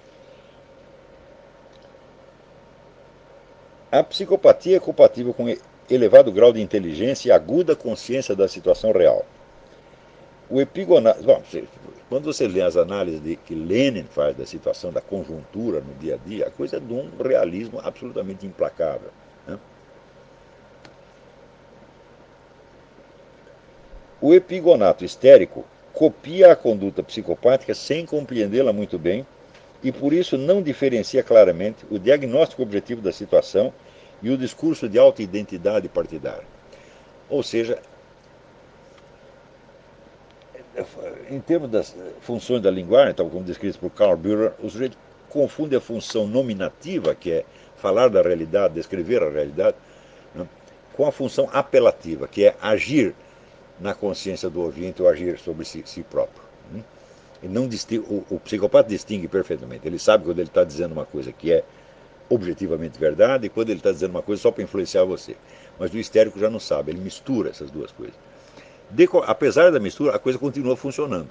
A psicopatia é compatível com elevado grau de inteligência e aguda consciência da situação real. O epigonato. Bom, quando você lê as análises que Lenin faz da situação, da conjuntura no dia a dia, a coisa é de um realismo absolutamente implacável. Né? O epigonato histérico copia a conduta psicopática sem compreendê-la muito bem e por isso não diferencia claramente o diagnóstico objetivo da situação e o discurso de autoidentidade partidária. Ou seja, em termos das funções da linguagem, tal como descrito por Karl Bühler, o sujeito confunde a função nominativa, que é falar da realidade, descrever a realidade, né, com a função apelativa, que é agir na consciência do ouvinte ou agir sobre si próprio. Né. E não o psicopata distingue perfeitamente. Ele sabe quando ele está dizendo uma coisa que é objetivamente verdade e quando ele está dizendo uma coisa só para influenciar você. Mas o histérico já não sabe, ele mistura essas duas coisas. Apesar da mistura, a coisa continua funcionando.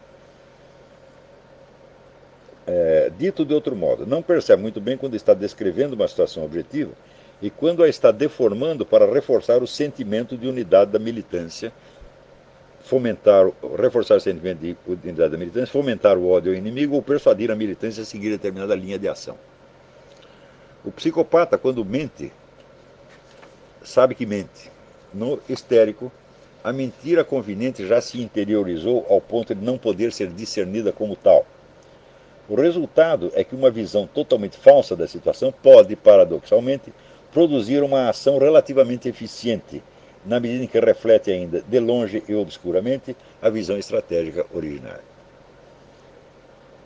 Dito de outro modo, não percebe muito bem quando está descrevendo uma situação objetiva e quando a está deformando para reforçar o sentimento de unidade da militância, reforçar o sentimento de unidade da militância, fomentar o ódio ao inimigo ou persuadir a militância a seguir determinada linha de ação. O psicopata, quando mente, sabe que mente. No histérico, a mentira conveniente já se interiorizou ao ponto de não poder ser discernida como tal. O resultado é que uma visão totalmente falsa da situação pode, paradoxalmente, produzir uma ação relativamente eficiente, na medida em que reflete ainda, de longe e obscuramente, a visão estratégica originária.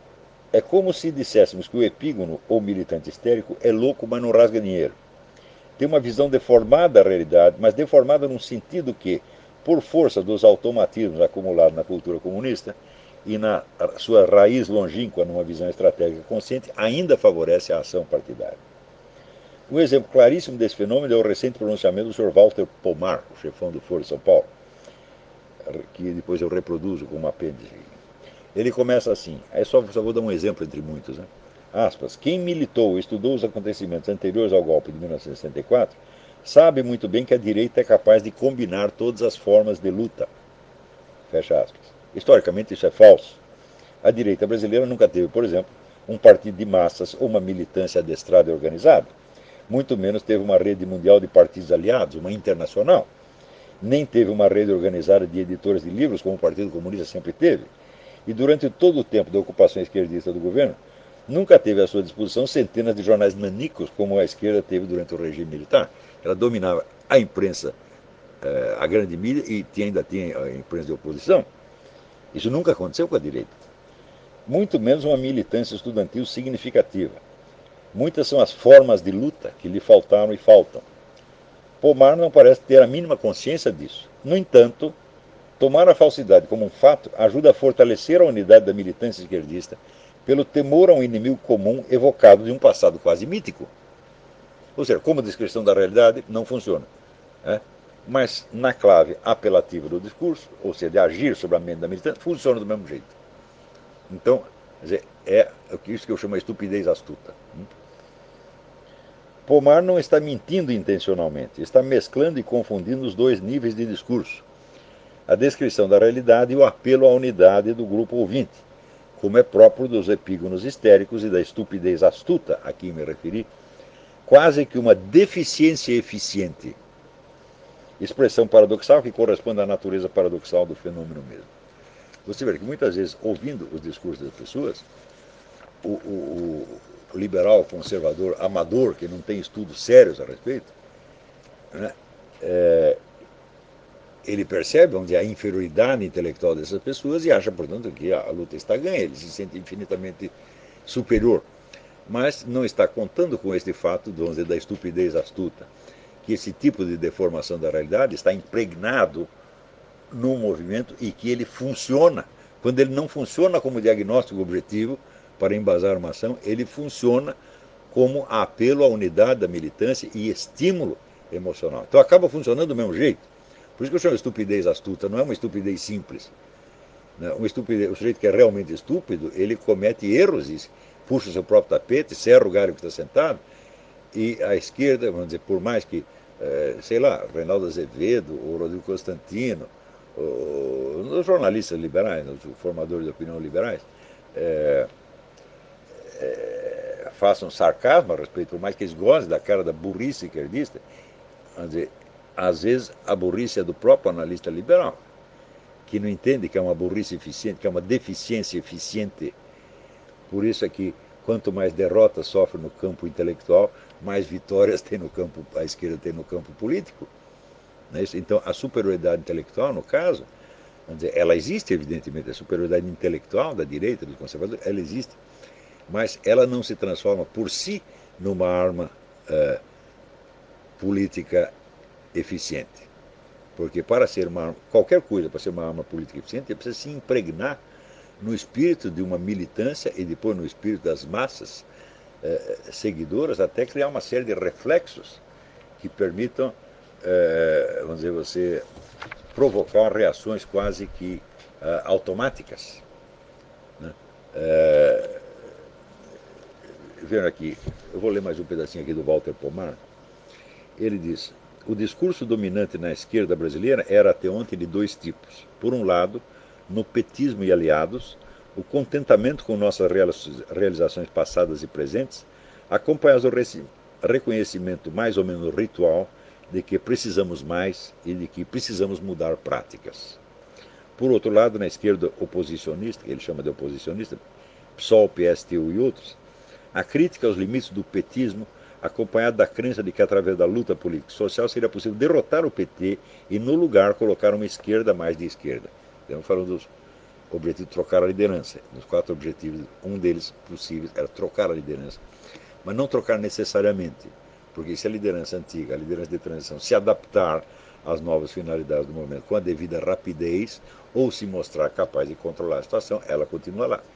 É como se disséssemos que o epígono ou militante histérico é louco, mas não rasga dinheiro. Tem uma visão deformada da realidade, mas deformada num sentido que, por força dos automatismos acumulados na cultura comunista e na sua raiz longínqua numa visão estratégica consciente, ainda favorece a ação partidária. Um exemplo claríssimo desse fenômeno é o recente pronunciamento do Sr. Walter Pomar, o chefão do Foro de São Paulo, que depois eu reproduzo como apêndice. Ele começa assim, aí só vou dar um exemplo entre muitos, né? Aspas, quem militou e estudou os acontecimentos anteriores ao golpe de 1964 sabe muito bem que a direita é capaz de combinar todas as formas de luta. Fecha aspas. Historicamente isso é falso. A direita brasileira nunca teve, por exemplo, um partido de massas ou uma militância adestrada e organizada. Muito menos teve uma rede mundial de partidos aliados, uma internacional. Nem teve uma rede organizada de editores de livros, como o Partido Comunista sempre teve. E durante todo o tempo da ocupação esquerdista do governo, nunca teve à sua disposição centenas de jornais nanicos, como a esquerda teve durante o regime militar. Ela dominava a imprensa, a grande mídia, e ainda tinha a imprensa de oposição. Isso nunca aconteceu com a direita. Muito menos uma militância estudantil significativa. Muitas são as formas de luta que lhe faltaram e faltam. Pomar não parece ter a mínima consciência disso. No entanto, tomar a falsidade como um fato ajuda a fortalecer a unidade da militância esquerdista pelo temor a um inimigo comum evocado de um passado quase mítico. Ou seja, como descrição da realidade, não funciona. Né? Mas na clave apelativa do discurso, ou seja, de agir sobre a mente da militância, funciona do mesmo jeito. Então, quer dizer, é isso que eu chamo de estupidez astuta. Pomar não está mentindo intencionalmente, está mesclando e confundindo os dois níveis de discurso. A descrição da realidade e o apelo à unidade do grupo ouvinte, como é próprio dos epígonos histéricos e da estupidez astuta a que me referi, quase que uma deficiência eficiente. Expressão paradoxal que corresponde à natureza paradoxal do fenômeno mesmo. Você vê que muitas vezes, ouvindo os discursos das pessoas, o liberal, conservador, amador, que não tem estudos sérios a respeito, né, ele percebe onde a inferioridade intelectual dessas pessoas e acha, portanto, que a luta está ganha, ele se sente infinitamente superior. Mas não está contando com este fato da estupidez astuta, que esse tipo de deformação da realidade está impregnado no movimento e que ele funciona. Quando ele não funciona como diagnóstico objetivo para embasar uma ação, ele funciona como apelo à unidade da militância e estímulo emocional. Então acaba funcionando do mesmo jeito. Por isso que eu chamo de estupidez astuta, não é uma estupidez simples. O sujeito que é realmente estúpido, ele comete erros e puxa o seu próprio tapete, serra o galho que está sentado, e a esquerda, vamos dizer, por mais que, sei lá, Reinaldo Azevedo, ou Rodrigo Constantino, os jornalistas liberais, os formadores de opinião liberais, façam sarcasmo a respeito, por mais que eles gostem da cara da burrice esquerdista, vamos dizer, às vezes a burrice é do próprio analista liberal, que não entende que é uma burrice eficiente, que é uma deficiência eficiente. Por isso é que quanto mais derrotas sofre no campo intelectual, mais vitórias tem no campo, a esquerda tem no campo político. Não é isso? Então, a superioridade intelectual, no caso, vamos dizer, ela existe, evidentemente, a superioridade intelectual da direita, dos conservadores, ela existe, mas ela não se transforma por si numa arma política eficiente. Porque para ser qualquer coisa, para ser uma arma política eficiente, precisa se impregnar no espírito de uma militância e depois no espírito das massas seguidoras, até criar uma série de reflexos que permitam, vamos dizer, você provocar reações quase que automáticas. Né? Vendo aqui, eu vou ler mais um pedacinho aqui do Walter Pomar. Ele diz: o discurso dominante na esquerda brasileira era até ontem de dois tipos. Por um lado, no petismo e aliados, o contentamento com nossas realizações passadas e presentes, acompanhado do reconhecimento mais ou menos ritual de que precisamos mais e de que precisamos mudar práticas. Por outro lado, na esquerda oposicionista, que ele chama de oposicionista, PSOL, PSTU e outros, a crítica aos limites do petismo, acompanhada da crença de que através da luta política e social seria possível derrotar o PT e no lugar colocar uma esquerda mais de esquerda. Estamos falando o objetivo de trocar a liderança. Nos 4 objetivos, um deles possíveis era trocar a liderança. Mas não trocar necessariamente, porque se a liderança antiga, a liderança de transição, se adaptar às novas finalidades do movimento com a devida rapidez, ou se mostrar capaz de controlar a situação, ela continua lá.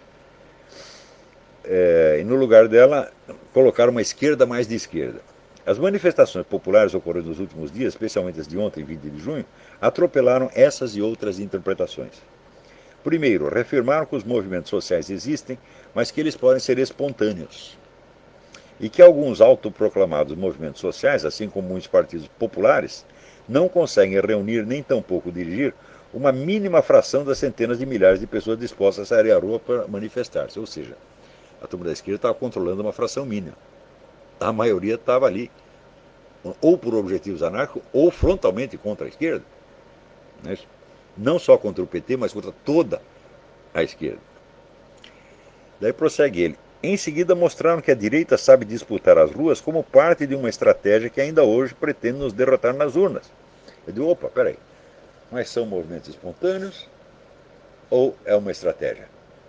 E no lugar dela, colocar uma esquerda mais de esquerda. As manifestações populares ocorridas nos últimos dias, especialmente as de ontem, 20 de junho, atropelaram essas e outras interpretações. Primeiro, reafirmaram que os movimentos sociais existem, mas que eles podem ser espontâneos. E que alguns autoproclamados movimentos sociais, assim como muitos partidos populares, não conseguem reunir nem tampouco dirigir uma mínima fração das centenas de milhares de pessoas dispostas a sair à rua para manifestar-se. Ou seja, a turma da esquerda estava controlando uma fração mínima. A maioria estava ali, ou por objetivos anárquicos, ou frontalmente contra a esquerda. Não só contra o PT, mas contra toda a esquerda. Daí prossegue ele. Em seguida, mostraram que a direita sabe disputar as ruas como parte de uma estratégia que ainda hoje pretende nos derrotar nas urnas. Eu digo, opa, peraí, mas são movimentos espontâneos ou é uma estratégia?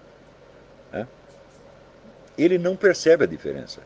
Ele não percebe a diferença.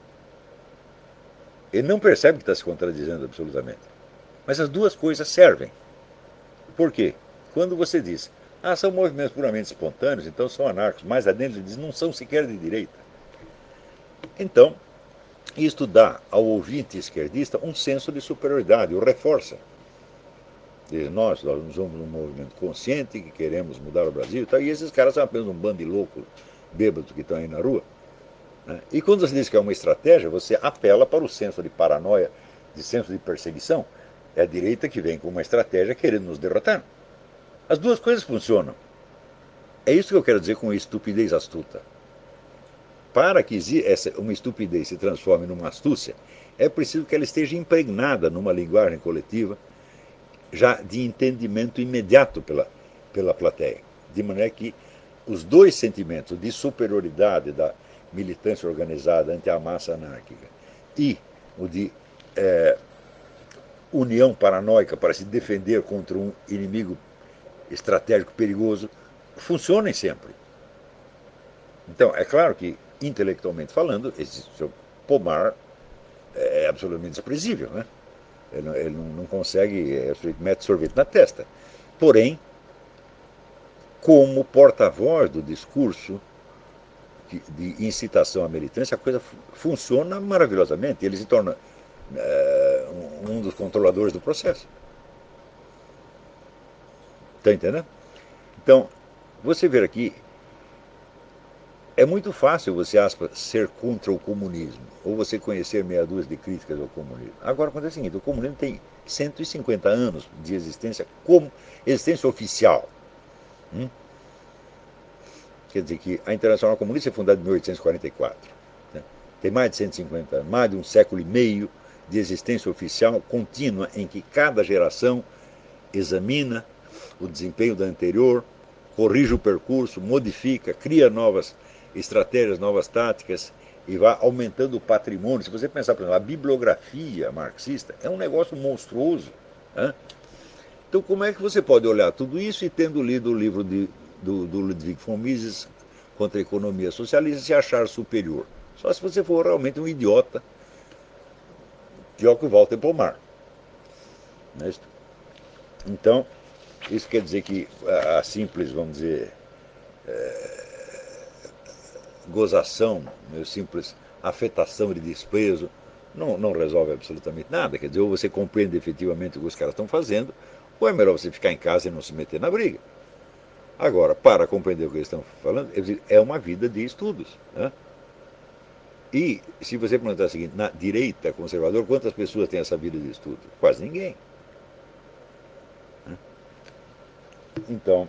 Ele não percebe que está se contradizendo absolutamente. Mas as duas coisas servem. Por quê? Quando você diz, são movimentos puramente espontâneos, então são anarcos, mais adentro ele diz, não são sequer de direita. Então, isto dá ao ouvinte esquerdista um senso de superioridade, o reforça. Diz, nós somos um movimento consciente que queremos mudar o Brasil, e esses caras são apenas um bando de loucos bêbados que estão aí na rua. E quando você diz que é uma estratégia, você apela para o senso de paranoia, de senso de perseguição. É a direita que vem com uma estratégia querendo nos derrotar. As duas coisas funcionam. É isso que eu quero dizer com estupidez astuta. Para que uma estupidez se transforme numa astúcia, é preciso que ela esteja impregnada numa linguagem coletiva já de entendimento imediato pela plateia. De maneira que os dois sentimentos de superioridade da militância organizada ante a massa anárquica e o de união paranoica para se defender contra um inimigo estratégico perigoso funcionem sempre. Então, é claro que, intelectualmente falando, esse seu pomar é absolutamente desprezível, né? Ele não consegue, mete sorvete na testa. Porém, como porta-voz do discurso de incitação à militância, a coisa funciona maravilhosamente. Ele se torna um dos controladores do processo. Está entendendo? Então, você ver aqui, é muito fácil você, aspas, ser contra o comunismo, ou você conhecer meia dúzia de críticas ao comunismo. Agora, acontece o seguinte, o comunismo tem 150 anos de existência como existência oficial. Quer dizer que a Internacional Comunista foi fundada em 1844. Né? Tem mais de 150 anos, mais de um século e meio de existência oficial contínua em que cada geração examina o desempenho da anterior, corrige o percurso, modifica, cria novas estratégias, novas táticas e vai aumentando o patrimônio. Se você pensar, por exemplo, a bibliografia marxista é um negócio monstruoso. Né? Então, como é que você pode olhar tudo isso e tendo lido o livro do Ludwig von Mises contra a economia socialista se achar superior? Só se você for realmente um idiota, pior que o Walter Pomar. Então, isso quer dizer que a simples, vamos dizer, gozação, a simples afetação de desprezo, não resolve absolutamente nada. Quer dizer, ou você compreende efetivamente o que os caras estão fazendo, ou é melhor você ficar em casa e não se meter na briga. Agora, para compreender o que eles estão falando, é uma vida de estudos. Né? E se você perguntar o seguinte, na direita conservadora, quantas pessoas têm essa vida de estudo? Quase ninguém. Então,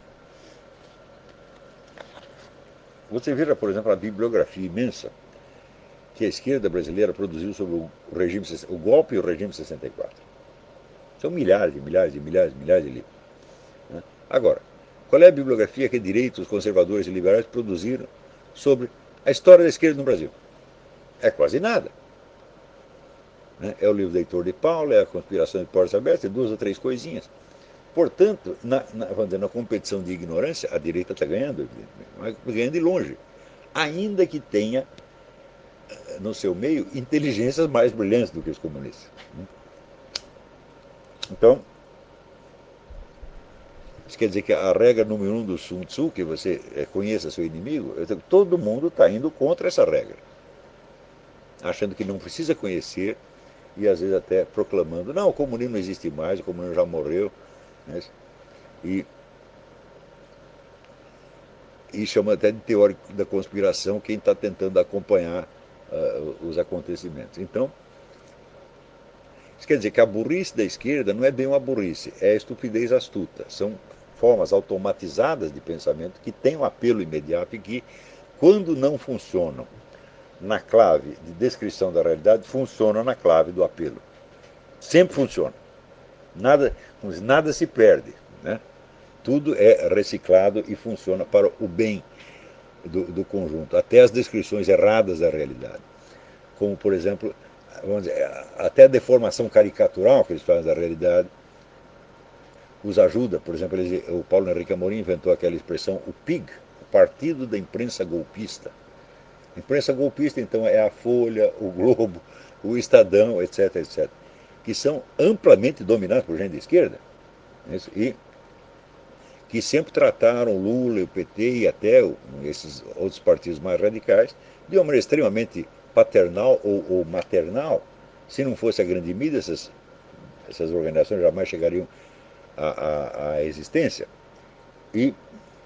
você vira, por exemplo, a bibliografia imensa que a esquerda brasileira produziu sobre o golpe e o regime 64. São milhares e milhares e milhares e milhares de livros. Né? Agora, qual é a bibliografia que direitos, conservadores e liberais produziram sobre a história da esquerda no Brasil? É quase nada. Né? É o livro do Heitor de Paula, é a Conspiração de Portas Abertas, 2 ou 3 coisinhas. Portanto, vamos dizer, na competição de ignorância, a direita está ganhando, mas ganhando de longe. Ainda que tenha no seu meio inteligências mais brilhantes do que os comunistas. Então, isso quer dizer que a regra número um do Sun Tzu, que você conheça seu inimigo, todo mundo está indo contra essa regra, achando que não precisa conhecer e às vezes até proclamando, não, o comunismo não existe mais, o comunismo já morreu, né? E, e chama até de teórico da conspiração quem está tentando acompanhar os acontecimentos. Então, isso quer dizer que a burrice da esquerda não é bem uma burrice, é a estupidez astuta. São formas automatizadas de pensamento que têm um apelo imediato e que, quando não funcionam na clave de descrição da realidade, funcionam na clave do apelo. Sempre funciona. Nada se perde. Né? Tudo é reciclado e funciona para o bem do conjunto. Até as descrições erradas da realidade. Como, por exemplo, vamos dizer, até a deformação caricatural que eles fazem da realidade os ajuda. Por exemplo, o Paulo Henrique Amorim inventou aquela expressão, o PIG, o Partido da Imprensa Golpista. A imprensa golpista, então, é a Folha, o Globo, o Estadão, etc., etc., que são amplamente dominados por gente de esquerda, e que sempre trataram Lula, o PT e até esses outros partidos mais radicais de uma maneira extremamente paternal ou maternal. Se não fosse a grande mídia, essas organizações jamais chegariam à existência. E,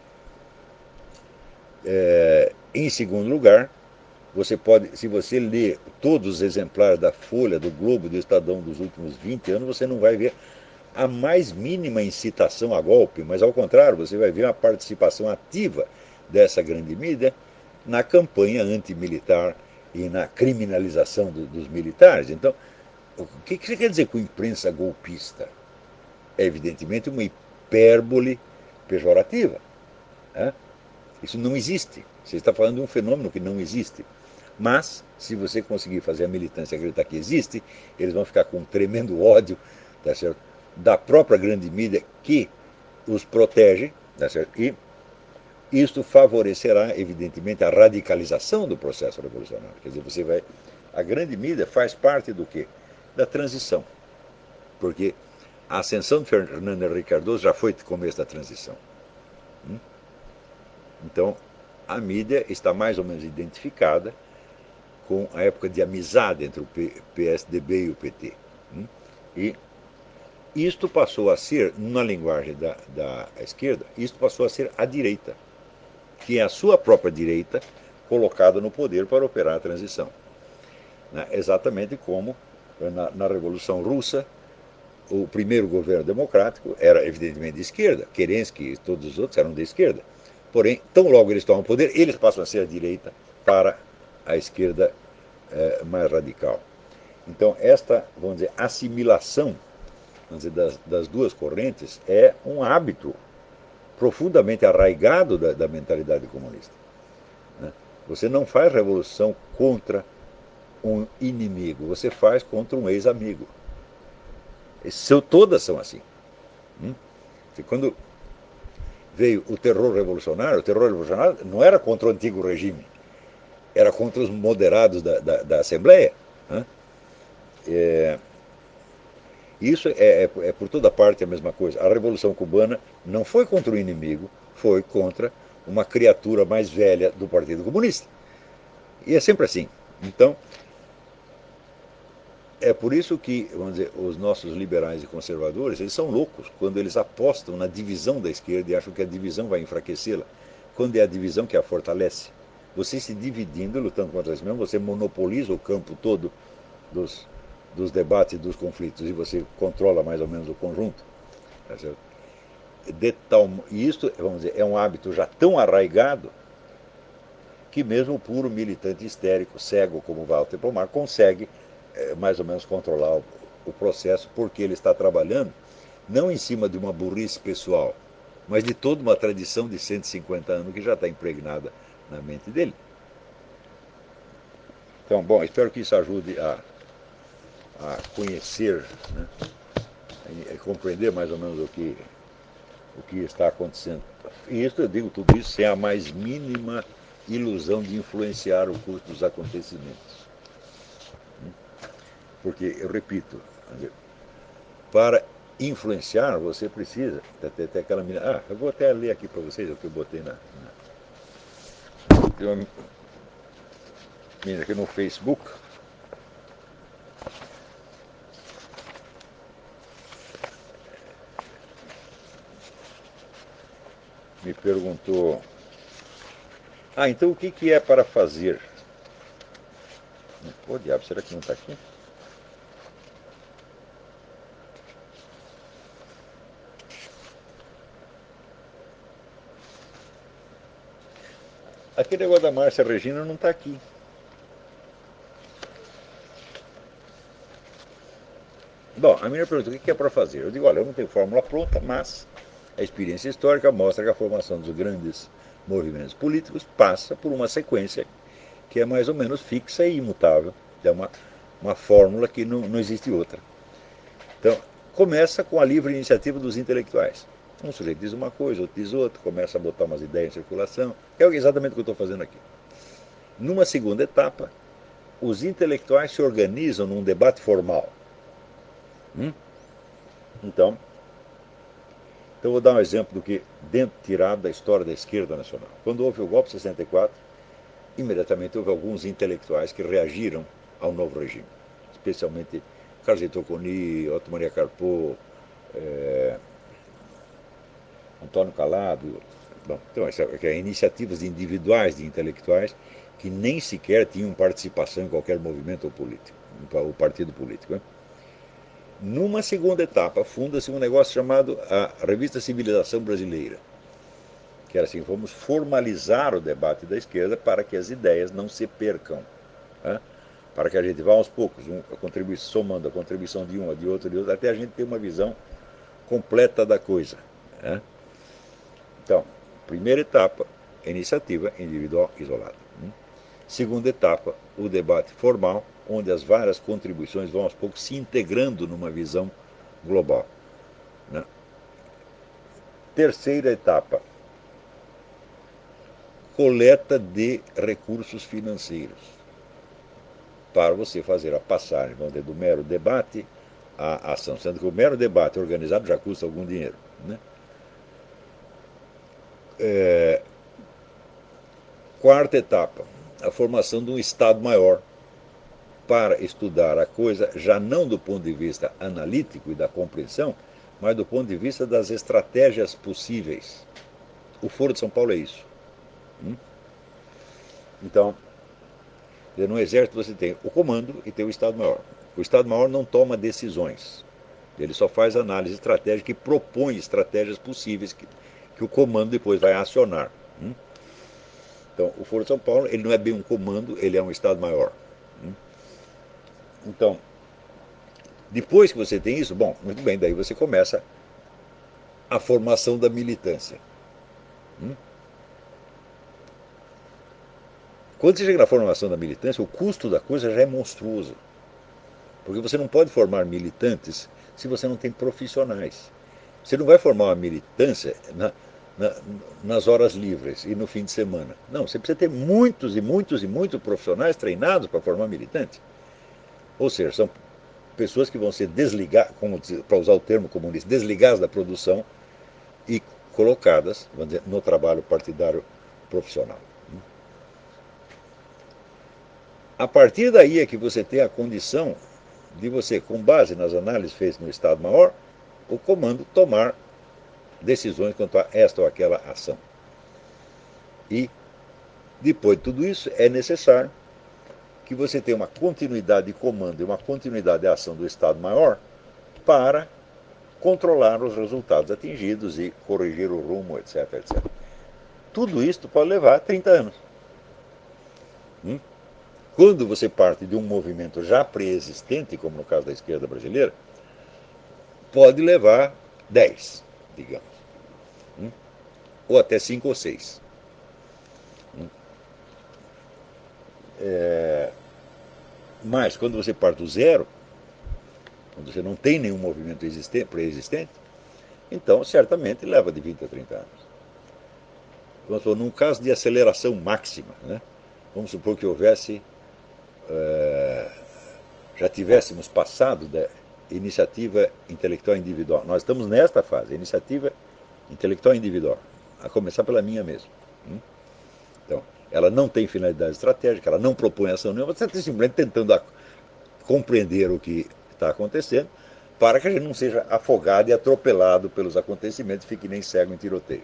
em segundo lugar, você pode, se você ler todos os exemplares da Folha, do Globo, do Estadão dos últimos 20 anos, você não vai ver a mais mínima incitação a golpe, mas ao contrário, você vai ver uma participação ativa dessa grande mídia na campanha antimilitar e na criminalização dos militares. Então, o que você quer dizer com imprensa golpista? É evidentemente uma hipérbole pejorativa. Né? Isso não existe. Você está falando de um fenômeno que não existe. Mas, se você conseguir fazer a militância acreditar que existe, eles vão ficar com um tremendo ódio, tá certo? Da própria grande mídia que os protege, tá certo? E isto favorecerá, evidentemente, a radicalização do processo revolucionário. Quer dizer, a grande mídia faz parte do quê? Da transição. Porque a ascensão de Fernando Henrique Cardoso já foi o começo da transição. Então, a mídia está mais ou menos identificada com a época de amizade entre o PSDB e o PT. E isto passou a ser, na linguagem da esquerda, isto passou a ser a direita, que é a sua própria direita colocada no poder para operar a transição. Exatamente como na Revolução Russa, o primeiro governo democrático era evidentemente de esquerda, Kerensky e todos os outros eram de esquerda. Porém, tão logo eles tomam poder, eles passam a ser a direita para a esquerda mais radical. Então, esta, vamos dizer, assimilação, vamos dizer, das duas correntes é um hábito profundamente arraigado da mentalidade comunista. Né? Você não faz revolução contra um inimigo, você faz contra um ex-amigo. Todas são assim. Quando veio o terror revolucionário não era contra o antigo regime, era contra os moderados da Assembleia. Né? Isso é por toda parte a mesma coisa. A Revolução Cubana não foi contra o inimigo, foi contra uma criatura mais velha do Partido Comunista. E é sempre assim. Então, é por isso que, vamos dizer, os nossos liberais e conservadores, eles são loucos quando eles apostam na divisão da esquerda e acham que a divisão vai enfraquecê-la, quando é a divisão que a fortalece. Você se dividindo, lutando contra si mesmo, você monopoliza o campo todo dos debates e dos conflitos e você controla mais ou menos o conjunto. Tá certo? E isso, vamos dizer, é um hábito já tão arraigado que mesmo o puro militante histérico, cego como Walter Pomar, consegue mais ou menos controlar o processo, porque ele está trabalhando não em cima de uma burrice pessoal, mas de toda uma tradição de 150 anos que já está impregnada na mente dele. Então, bom, espero que isso ajude a conhecer, né, a compreender mais ou menos o que o que está acontecendo. E isso eu digo tudo isso sem a mais mínima ilusão de influenciar o curso dos acontecimentos. Porque, eu repito, para influenciar você precisa até aquela menina. Eu vou até ler aqui para vocês o que eu botei tem uma menina aqui no Facebook. Me perguntou: então o que é para fazer? Pô, diabo, será que não está aqui? Aquele negócio da Márcia Regina não está aqui. Bom, a menina perguntou: o que é para fazer? Eu digo: olha, eu não tenho fórmula pronta, mas a experiência histórica mostra que a formação dos grandes movimentos políticos passa por uma sequência que é mais ou menos fixa e imutável. É uma fórmula que não existe outra. Então, começa com a livre iniciativa dos intelectuais. Um sujeito diz uma coisa, outro diz outra, começa a botar umas ideias em circulação. É exatamente o que eu estou fazendo aqui. Numa segunda etapa, os intelectuais se organizam num debate formal. Então, eu vou dar um exemplo do que tirado da história da esquerda nacional. Quando houve o golpe de 64, imediatamente houve alguns intelectuais que reagiram ao novo regime, especialmente Carlos Toconi, Otto Maria Carpo, Antônio Calado. Bom, então, iniciativas individuais de intelectuais que nem sequer tinham participação em qualquer movimento político, ou partido político. Né? Numa segunda etapa, funda-se um negócio chamado a Revista Civilização Brasileira, que era assim: vamos formalizar o debate da esquerda para que as ideias não se percam. Né? Para que a gente vá aos poucos, somando a contribuição de um, a de outro, até a gente ter uma visão completa da coisa. Né? Então, primeira etapa, iniciativa individual isolada. Segunda etapa, o debate formal, onde as várias contribuições vão aos poucos se integrando numa visão global. Né? Terceira etapa, coleta de recursos financeiros, para você fazer a passagem, vamos dizer, do mero debate à ação, sendo que o mero debate organizado já custa algum dinheiro. Né? Quarta etapa, a formação de um Estado maior para estudar a coisa, já não do ponto de vista analítico e da compreensão, mas do ponto de vista das estratégias possíveis. O Foro de São Paulo é isso. Então, no Exército você tem o comando e tem o Estado-Maior. O Estado-Maior não toma decisões. Ele só faz análise estratégica e propõe estratégias possíveis que o comando depois vai acionar. Então, o Foro de São Paulo, ele não é bem um comando, ele é um Estado-Maior. Então, depois que você tem isso, bom, muito bem, daí você começa a formação da militância. Quando você chega na formação da militância, o custo da coisa já é monstruoso. Porque você não pode formar militantes se você não tem profissionais. Você não vai formar uma militância nas horas livres e no fim de semana. Não, você precisa ter muitos e muitos e muitos profissionais treinados para formar militante. Ou seja, são pessoas que vão ser desligadas, para usar o termo comunista, desligadas da produção e colocadas, vamos dizer, no trabalho partidário profissional. A partir daí é que você tem a condição de você, com base nas análises feitas no Estado-Maior, o comando tomar decisões quanto a esta ou aquela ação. E, depois de tudo isso, é necessário que você tenha uma continuidade de comando e uma continuidade de ação do Estado-Maior para controlar os resultados atingidos e corrigir o rumo, etc, etc. Tudo isso pode levar 30 anos. Quando você parte de um movimento já pré-existente, como no caso da esquerda brasileira, pode levar 10, digamos. Ou até 5 ou 6. Mas quando você parte do zero, quando você não tem nenhum movimento pré-existente, Então, certamente leva de 20 a 30 anos. Vamos supor, num caso de aceleração máxima, né? Vamos supor que houvesse, já tivéssemos passado da iniciativa intelectual individual. Nós estamos nesta fase, iniciativa intelectual individual, a começar pela minha mesmo. Então, ela não tem finalidade estratégica, ela não propõe ação nenhuma, você está simplesmente tentando compreender o que está acontecendo para que a gente não seja afogado e atropelado pelos acontecimentos e fique nem cego em tiroteio.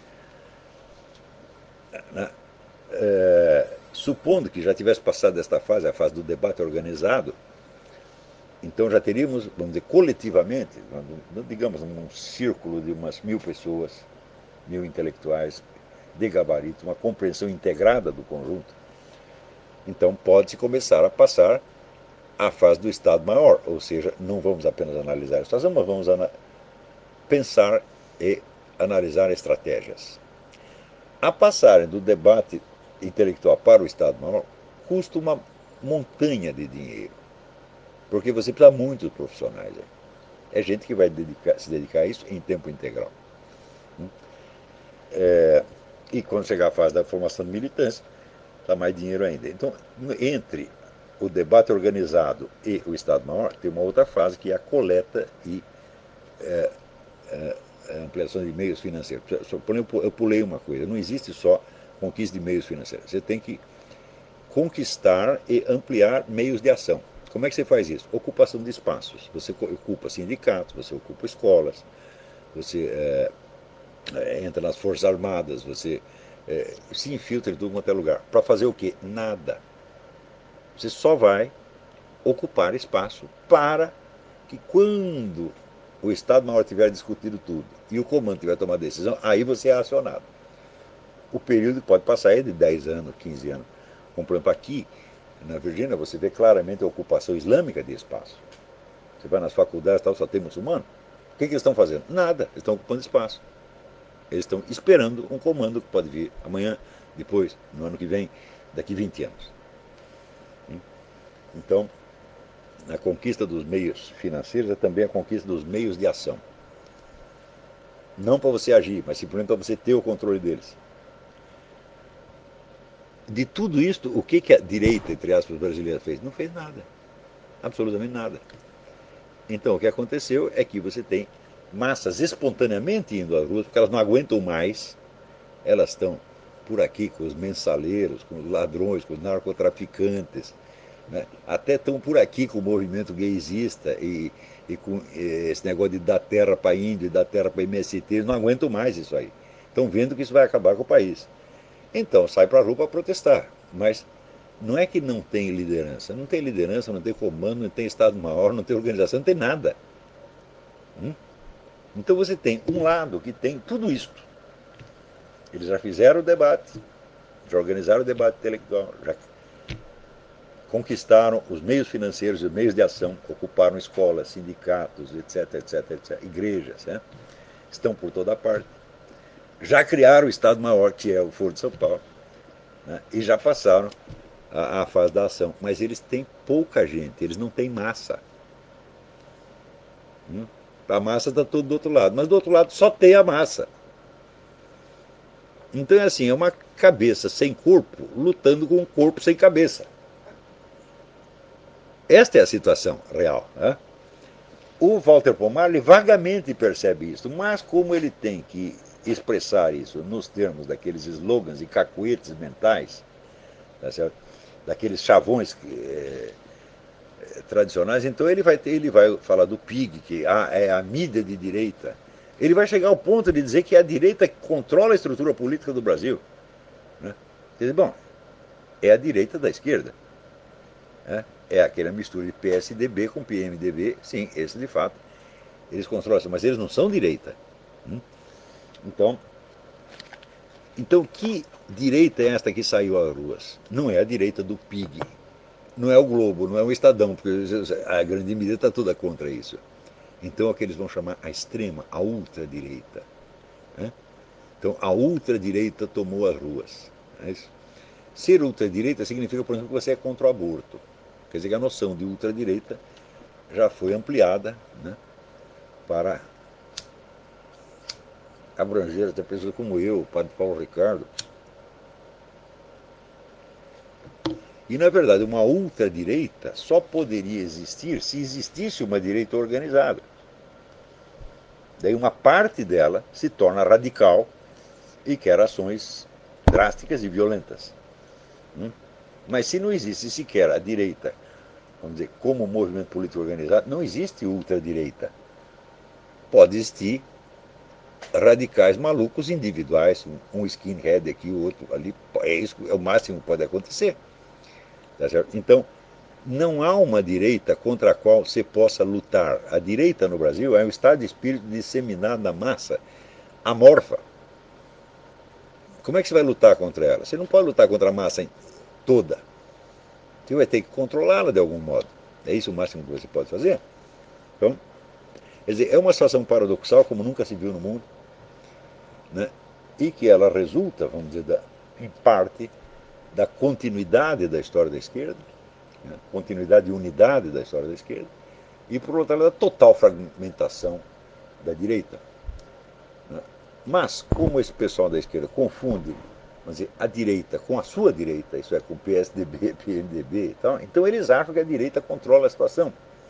Né? Supondo que já tivesse passado esta fase, a fase do debate organizado, então já teríamos, vamos dizer, coletivamente, digamos, um círculo de umas 1000 pessoas, 1000 intelectuais de gabarito, uma compreensão integrada do conjunto. Então pode-se começar a passar à fase do Estado Maior, ou seja, não vamos apenas analisar a situação, mas vamos pensar e analisar estratégias. A passagem do debate intelectual para o Estado Maior custa uma montanha de dinheiro, porque você precisa de muitos profissionais. É gente que vai se dedicar a isso em tempo integral. E quando chegar a fase da formação de militância, dá mais dinheiro ainda. Então, entre o debate organizado e o Estado Maior, tem uma outra fase que é a coleta e ampliação de meios financeiros. Eu pulei uma coisa, não existe só conquista de meios financeiros. Você tem que conquistar e ampliar meios de ação. Como é que você faz isso? Ocupação de espaços. Você ocupa sindicatos, você ocupa escolas, você entra nas Forças Armadas, você se infiltra em tudo quanto é lugar. Para fazer o quê? Nada. Você só vai ocupar espaço para que quando o Estado-Maior tiver discutido tudo e o comando tiver tomado a decisão, aí você é acionado. O período pode passar aí de 10 anos, 15 anos. Como, por exemplo, aqui na Virgínia, você vê claramente a ocupação islâmica de espaço. Você vai nas faculdades, tal, só tem muçulmano. O que eles estão fazendo? Nada. Eles estão ocupando espaço. Eles estão esperando um comando que pode vir amanhã, depois, no ano que vem, daqui 20 anos. Então, a conquista dos meios financeiros é também a conquista dos meios de ação. Não para você agir, mas simplesmente para você ter o controle deles. De tudo isso, o que a direita, entre aspas, brasileira fez? Não fez nada. Absolutamente nada. Então, o que aconteceu é que você tem massas espontaneamente indo às ruas, porque elas não aguentam mais, elas estão por aqui com os mensaleiros, com os ladrões, com os narcotraficantes, né? Até estão por aqui com o movimento gaysista e com esse negócio de dar terra para índio e dar terra para MST, eles não aguentam mais isso aí. Estão vendo que isso vai acabar com o país. Então, sai para a rua para protestar. Mas não é que não tem liderança. Não tem liderança, não tem comando, não tem Estado-Maior, não tem organização, não tem nada. Então você tem um lado que tem tudo isso. Eles já fizeram o debate, já organizaram o debate intelectual, já conquistaram os meios financeiros e os meios de ação, ocuparam escolas, sindicatos, etc, etc, etc, igrejas, né? Estão por toda parte. Já criaram o Estado-Maior, que é o Foro de São Paulo, né? E já passaram a fase da ação. Mas eles têm pouca gente, eles não têm massa. A massa está tudo do outro lado, mas do outro lado só tem a massa. Então é assim, é uma cabeça sem corpo lutando com um corpo sem cabeça. Esta é a situação real. Né? O Walter Pomarli vagamente percebe isso, mas como ele tem que expressar isso nos termos daqueles slogans e cacuetes mentais, tá certo? Daqueles chavões tradicionais, então ele vai falar do PIG, que é a mídia de direita. Ele vai chegar ao ponto de dizer que é a direita que controla a estrutura política do Brasil. Né? Quer dizer, bom, é a direita da esquerda. Né? É aquela mistura de PSDB com PMDB, sim, esse de fato, eles controlam, mas eles não são direita. Então, então, que direita é esta que saiu às ruas? Não é a direita do PIG, não é o Globo, não é o Estadão, porque a grande mídia está toda contra isso. Então, é o que eles vão chamar a extrema, a ultradireita. Né? Então, a ultradireita tomou as ruas. É isso? Ser ultradireita significa, por exemplo, que você é contra o aborto. Quer dizer que a noção de ultradireita já foi ampliada, né, para abranger até pessoas como eu, o padre Paulo Ricardo. E, na verdade, uma ultradireita só poderia existir se existisse uma direita organizada. Daí uma parte dela se torna radical e quer ações drásticas e violentas. Mas se não existe sequer a direita, vamos dizer, como movimento político organizado, não existe ultradireita. Pode existir radicais malucos individuais, um skinhead aqui, o outro ali, é isso, é o máximo que pode acontecer. Tá certo? Então, não há uma direita contra a qual você possa lutar. A direita no Brasil é um estado de espírito disseminado na massa, amorfa. Como é que você vai lutar contra ela? Você não pode lutar contra a massa toda. Você vai ter que controlá-la de algum modo. É isso o máximo que você pode fazer. Então, quer dizer, é uma situação paradoxal como nunca se viu no mundo, né? E que ela resulta, vamos dizer, em parte, da continuidade da história da esquerda, né? Continuidade e unidade da história da esquerda, e, por outro lado, da total fragmentação da direita. Né? Mas, como esse pessoal da esquerda confunde, vamos dizer, a direita com a sua direita, isso é, com o PSDB, PMDB e tal, então eles acham que a direita controla a situação.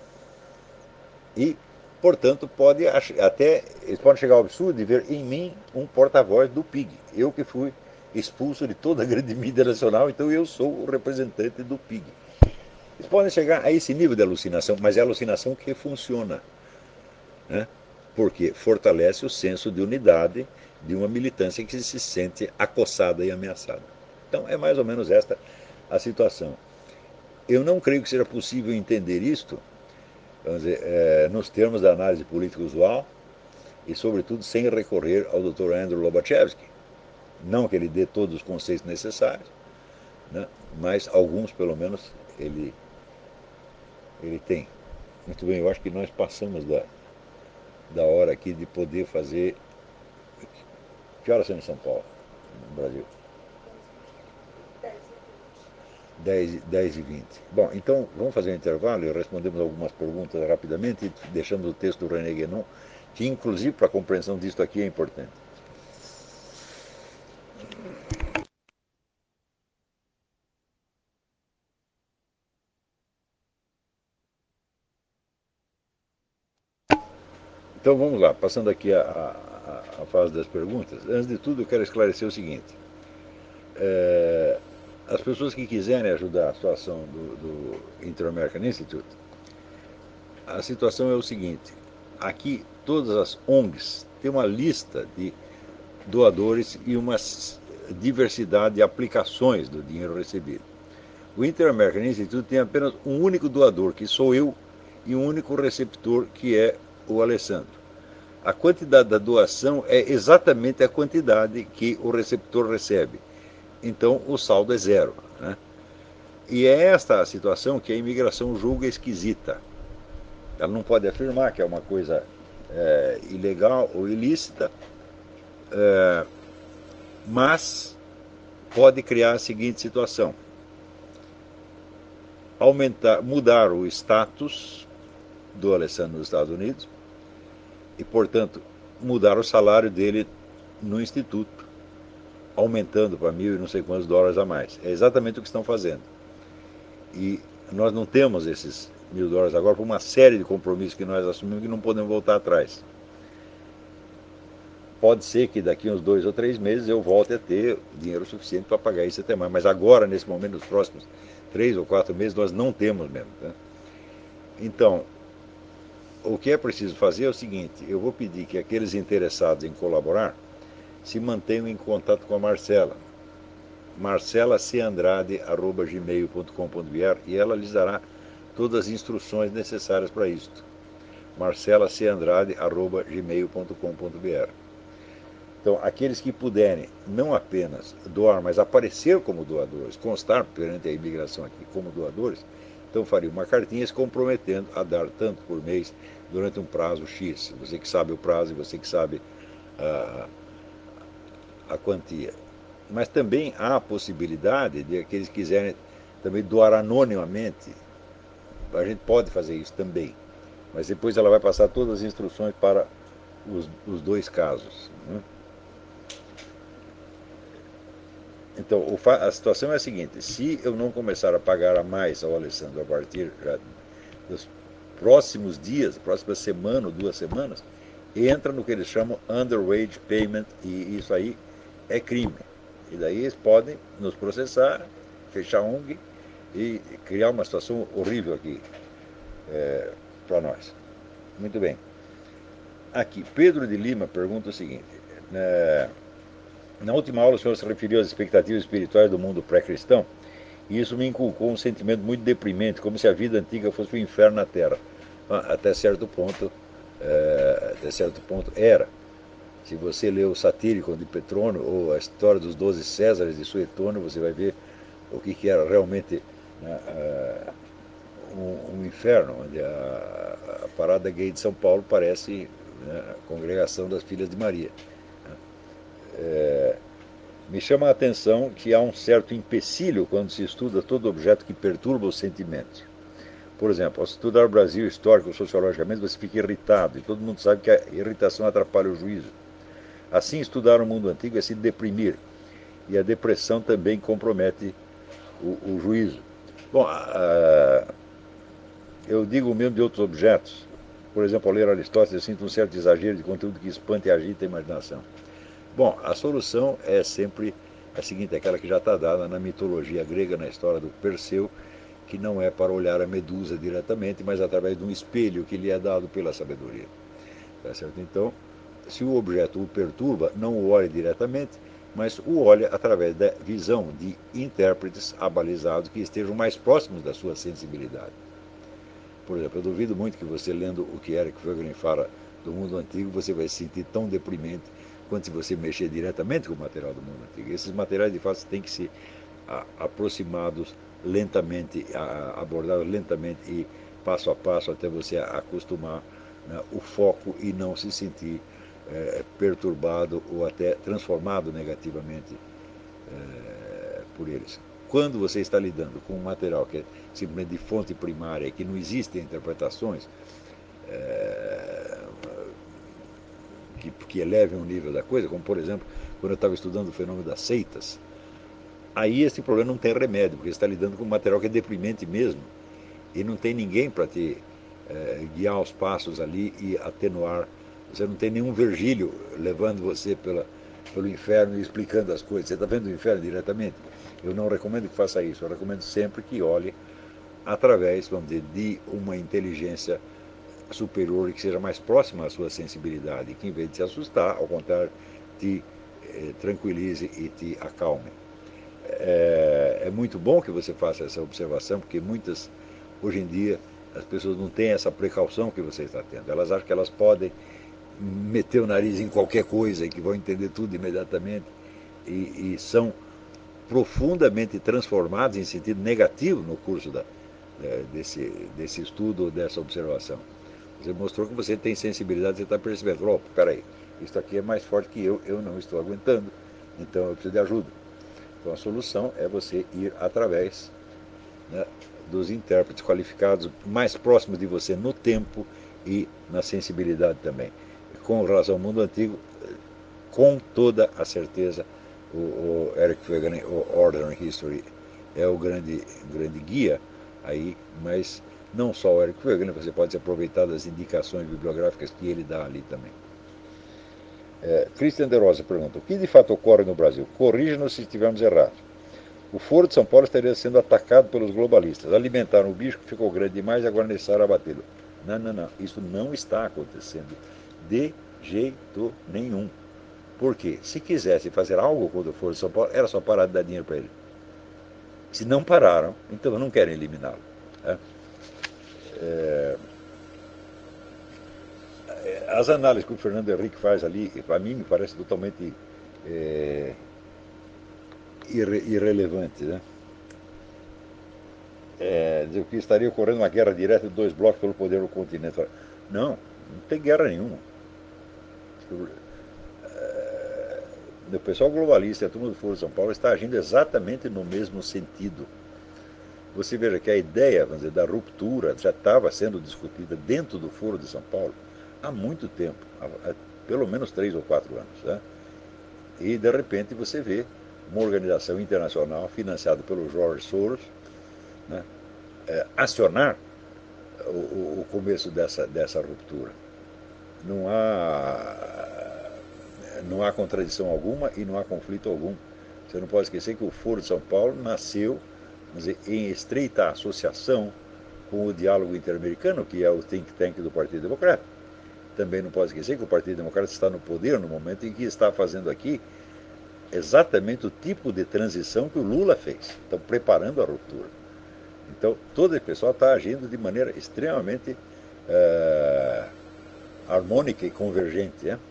E, portanto, eles podem chegar ao absurdo de ver em mim um porta-voz do PIG. Eu que fui expulso de toda a grande mídia nacional, então eu sou o representante do PIG. Eles podem chegar a esse nível de alucinação, mas é alucinação que funciona, né? Porque fortalece o senso de unidade de uma militância que se sente acossada e ameaçada. Então é mais ou menos esta a situação. Eu não creio que seja possível entender isto, vamos dizer, nos termos da análise política usual e, sobretudo, sem recorrer ao Dr. Andrew Lobachevsky. Não que ele dê todos os conceitos necessários, né, mas alguns, pelo menos, ele tem. Muito bem, eu acho que nós passamos da hora aqui de poder fazer. Que horas são em São Paulo, no Brasil? 10h20. Bom, então vamos fazer um intervalo e respondemos algumas perguntas rapidamente e deixamos o texto do René Guénon, que inclusive para a compreensão disto aqui é importante. Então vamos lá, passando aqui a fase das perguntas. Antes de tudo, eu quero esclarecer o seguinte: é, as pessoas que quiserem ajudar a situação do Inter-American Institute, a situação é o seguinte: aqui todas as ONGs têm uma lista de doadores e uma diversidade de aplicações do dinheiro recebido. O Inter-American Institute tem apenas um único doador, que sou eu, e um único receptor, que é o Alessandro. A quantidade da doação é exatamente a quantidade que o receptor recebe. Então o saldo é zero, né? E é esta a situação que a imigração julga esquisita. Ela não pode afirmar que é uma coisa ilegal ou ilícita, mas pode criar a seguinte situação: mudar o status do Alessandro nos Estados Unidos e, portanto, mudar o salário dele no instituto, aumentando para mil e não sei quantos dólares a mais. É exatamente o que estão fazendo. E nós não temos esses $1.000 agora por uma série de compromissos que nós assumimos que não podemos voltar atrás. Pode ser que daqui uns 2 ou 3 meses eu volte a ter dinheiro suficiente para pagar isso até mais, mas agora, nesse momento, nos próximos 3 ou 4 meses, nós não temos mesmo. Tá? Então, o que é preciso fazer é o seguinte: eu vou pedir que aqueles interessados em colaborar se mantenham em contato com a Marcela, marcelacandrade@gmail.com.br, e ela lhes dará todas as instruções necessárias para isto. marcelacandrade@gmail.com.br. Então, aqueles que puderem não apenas doar, mas aparecer como doadores, constar perante a imigração aqui como doadores, então faria uma cartinha se comprometendo a dar tanto por mês durante um prazo X. Você que sabe o prazo e você que sabe a, a quantia. Mas também há a possibilidade de aqueles que quiserem também doar anonimamente. A gente pode fazer isso também. Mas depois ela vai passar todas as instruções para os dois casos. Né? Então, a situação é a seguinte: se eu não começar a pagar a mais ao Alessandro a partir já dos próximos dias, próxima semana ou 2 semanas, entra no que eles chamam underwage payment, e isso aí é crime. E daí eles podem nos processar, fechar a ONG e criar uma situação horrível aqui para nós. Muito bem. Aqui, Pedro de Lima pergunta o seguinte: na última aula o senhor se referiu às expectativas espirituais do mundo pré-cristão, e isso me inculcou um sentimento muito deprimente, como se a vida antiga fosse o inferno na Terra. Até certo ponto era. Se você ler o Satíricon de Petrônio ou a história dos 12 Césares de Suetônio, você vai ver o que era realmente, né, um inferno, onde a parada gay de São Paulo parece, né, a congregação das Filhas de Maria. Me chama a atenção que há um certo empecilho quando se estuda todo objeto que perturba os sentimentos. Por exemplo, ao estudar o Brasil histórico, sociologicamente, você fica irritado, e todo mundo sabe que a irritação atrapalha o juízo. Assim, estudar o mundo antigo é se deprimir, e a depressão também compromete o juízo. Bom, eu digo o mesmo de outros objetos. Por exemplo, ao ler Aristóteles, eu sinto um certo exagero de conteúdo que espanta e agita a imaginação. Bom, a solução é sempre a seguinte, aquela que já está dada na mitologia grega, na história do Perseu, que não é para olhar a Medusa diretamente, mas através de um espelho que lhe é dado pela sabedoria. Tá certo? Então, se o objeto o perturba, não o olhe diretamente, mas o olhe através da visão de intérpretes abalizados que estejam mais próximos da sua sensibilidade. Por exemplo, eu duvido muito que você, lendo o que Eric Voegelin fala do mundo antigo, você vai se sentir tão deprimente quanto se você mexer diretamente com o material do mundo antigo. Esses materiais, de fato, têm que ser aproximados lentamente, abordados lentamente e passo a passo até você acostumar, né, o foco e não se sentir perturbado ou até transformado negativamente por eles. Quando você está lidando com um material que é simplesmente de fonte primária e que não existem interpretações que elevem o nível da coisa, como por exemplo, quando eu estava estudando o fenômeno das seitas, aí esse problema não tem remédio, porque você está lidando com um material que é deprimente mesmo, e não tem ninguém para te guiar os passos ali e atenuar. Você não tem nenhum Virgílio levando você pelo inferno e explicando as coisas. Você está vendo o inferno diretamente? Eu não recomendo que faça isso. Eu recomendo sempre que olhe através, vamos dizer, de uma inteligência superior e que seja mais próxima à sua sensibilidade, e que em vez de se assustar, ao contrário, te tranquilize e te acalme. É muito bom que você faça essa observação, porque hoje em dia, as pessoas não têm essa precaução que você está tendo. Elas acham que elas podem meter o nariz em qualquer coisa e que vão entender tudo imediatamente, e são profundamente transformados em sentido negativo no curso desse estudo ou dessa observação. Você mostrou que você tem sensibilidade, você está percebendo, oh, peraí, isso aqui é mais forte que eu não estou aguentando, então eu preciso de ajuda. Então a solução é você ir através, né, dos intérpretes qualificados mais próximos de você no tempo e na sensibilidade também. Com relação ao mundo antigo, com toda a certeza, o Eric Voegelin, o Order and History, é o grande guia aí, mas não só o Eric Voegelin, você pode se aproveitar das indicações bibliográficas que ele dá ali também. Christian de Rosa pergunta: o que de fato ocorre no Brasil? Corrija-nos se estivermos errados. O Foro de São Paulo estaria sendo atacado pelos globalistas. Alimentaram o bicho que ficou grande demais e agora necessário abatê-lo. Não, não, não. Isso não está acontecendo de jeito nenhum. Por quê? Se quisesse fazer algo contra o Foro de São Paulo, era só parar de dar dinheiro para ele. Se não pararam, então não querem eliminá-lo. As análises que o Fernando Henrique faz ali, para mim, me parece totalmente irrelevante, né? Dizer que estaria ocorrendo uma guerra direta de dois blocos pelo poder do continente. Não, não tem guerra nenhuma. O pessoal globalista e a turma do Foro de São Paulo está agindo exatamente no mesmo sentido. Você veja que a ideia, vamos dizer, da ruptura já estava sendo discutida dentro do Foro de São Paulo há muito tempo, há pelo menos 3 ou 4 anos. Né? E de repente você vê, uma organização internacional financiada pelo George Soros, né, acionar o começo dessa ruptura. Não há contradição alguma e não há conflito algum. Você não pode esquecer que o Foro de São Paulo nasceu, vamos dizer, em estreita associação com o Diálogo Interamericano, que é o think tank do Partido Democrata. Também não pode esquecer que o Partido Democrata está no poder no momento em que está fazendo aqui exatamente o tipo de transição que o Lula fez. Estão preparando a ruptura. Então, todo esse pessoal está agindo de maneira extremamente harmônica e convergente. Né?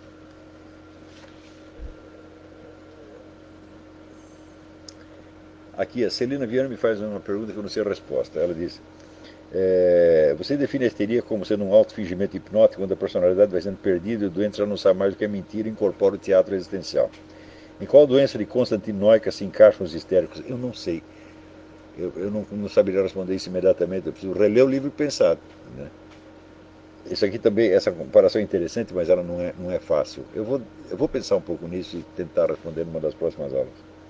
Aqui, a Celina Viana me faz uma pergunta que eu não sei a resposta. Ela diz: você define a histeria como sendo um autofingimento hipnótico, quando a personalidade vai sendo perdida e o doente já não sabe mais o que é mentira e incorpora o teatro existencial. Em qual doença de constantinoica se encaixam os histéricos? Eu não sei. Eu não saberia responder isso imediatamente. Eu preciso reler o livro e pensar. Né? Isso aqui também, essa comparação é interessante, mas ela não é fácil. Eu vou pensar um pouco nisso e tentar responder numa das próximas aulas.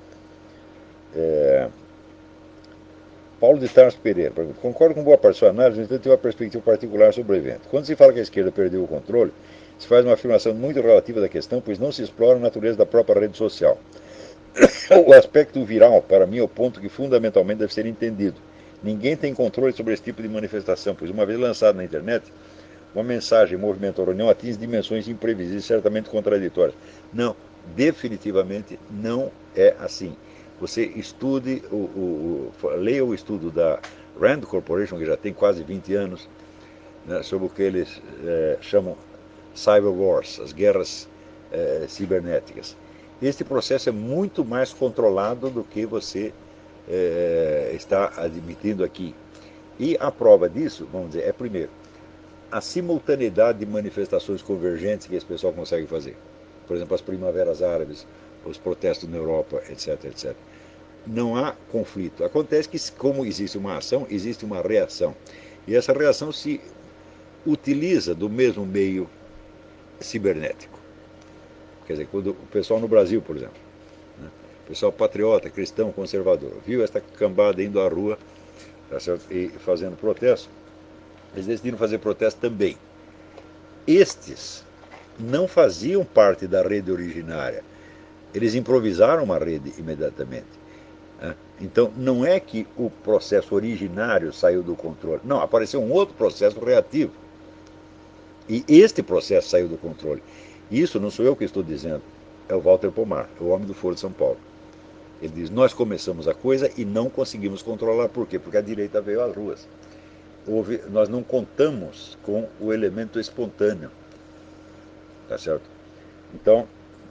Paulo de Tarso Pereira, concordo com boa parte da sua análise, mas eu tenho uma perspectiva particular sobre o evento. Quando se fala que a esquerda perdeu o controle, se faz uma afirmação muito relativa da questão, pois não se explora a natureza da própria rede social. O aspecto viral, para mim, é o ponto que fundamentalmente deve ser entendido. Ninguém tem controle sobre esse tipo de manifestação, pois uma vez lançada na internet, uma mensagem, movimento ou reunião atinge dimensões imprevisíveis e certamente contraditórias. Não, definitivamente não é assim. Você estude, leia o estudo da Rand Corporation, que já tem quase 20 anos, né, sobre o que eles chamam cyber wars, as guerras cibernéticas. Este processo é muito mais controlado do que você está admitindo aqui. E a prova disso, vamos dizer, é primeiro, a simultaneidade de manifestações convergentes que esse pessoal consegue fazer. Por exemplo, as primaveras árabes, os protestos na Europa, etc, etc. Não há conflito. Acontece que, como existe uma ação, existe uma reação. E essa reação se utiliza do mesmo meio cibernético. Quer dizer, quando o pessoal no Brasil, por exemplo, né, o pessoal patriota, cristão, conservador, viu esta cambada indo à rua, tá certo, e fazendo protesto, eles decidiram fazer protesto também. Estes não faziam parte da rede originária. Eles improvisaram uma rede imediatamente. Então, não é que o processo originário saiu do controle. Não, apareceu um outro processo reativo. E este processo saiu do controle. Isso não sou eu que estou dizendo, é o Walter Pomar, o homem do Foro de São Paulo. Ele diz: nós começamos a coisa e não conseguimos controlar. Por quê? Porque a direita veio às ruas. Nós não contamos com o elemento espontâneo. Tá certo? Então,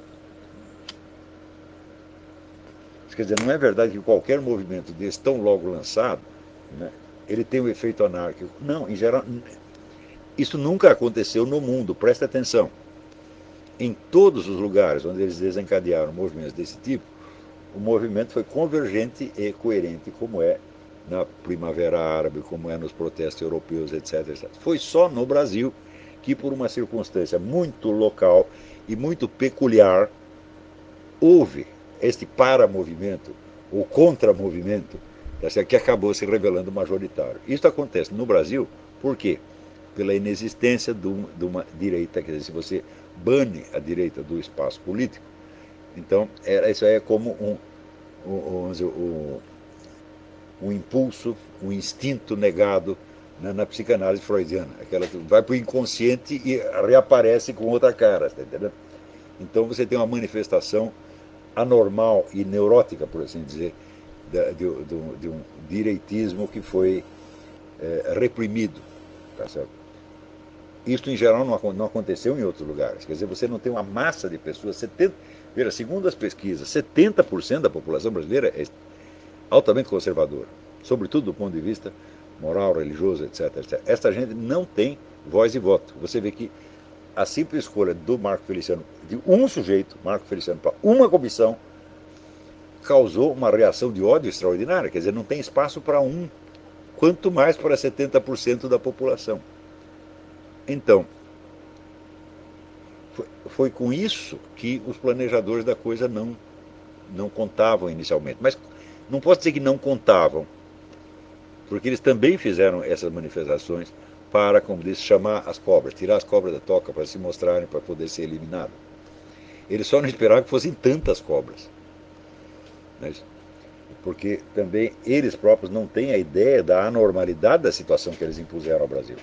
quer dizer, não é verdade que qualquer movimento desse, tão logo lançado, né, ele tem um efeito anárquico. Não, em geral, isso nunca aconteceu no mundo, presta atenção. Em todos os lugares onde eles desencadearam movimentos desse tipo, o movimento foi convergente e coerente, como é na Primavera Árabe, como é nos protestos europeus, etc, etc. Foi só no Brasil que, por uma circunstância muito local e muito peculiar, houve este para-movimento, ou contra-movimento, que acabou se revelando majoritário. Isso acontece no Brasil, por quê? Pela inexistência de uma direita, quer dizer, se você bane a direita do espaço político, então isso aí é como um impulso, um instinto negado na psicanálise freudiana. Aquela que vai para o inconsciente e reaparece com outra cara, tá entendendo? Então você tem uma manifestação anormal e neurótica, por assim dizer, de um direitismo que foi reprimido. Tá certo? Isso, em geral, não aconteceu em outros lugares. Quer dizer, você não tem uma massa de pessoas. Veja, segundo as pesquisas, 70% da população brasileira é altamente conservadora, sobretudo do ponto de vista moral, religioso, etc, etc. Esta gente não tem voz e voto. Você vê que a simples escolha do Marco Feliciano, de um sujeito, Marco Feliciano, para uma comissão, causou uma reação de ódio extraordinária. Quer dizer, não tem espaço para um, quanto mais para 70% da população. Então, foi com isso que os planejadores da coisa não não contavam inicialmente. Mas não posso dizer que não contavam, porque eles também fizeram essas manifestações para, como disse, chamar as cobras, tirar as cobras da toca para se mostrarem, para poder ser eliminado. Eles só não esperavam que fossem tantas cobras, né? Porque também eles próprios não têm a ideia da anormalidade da situação que eles impuseram ao Brasil.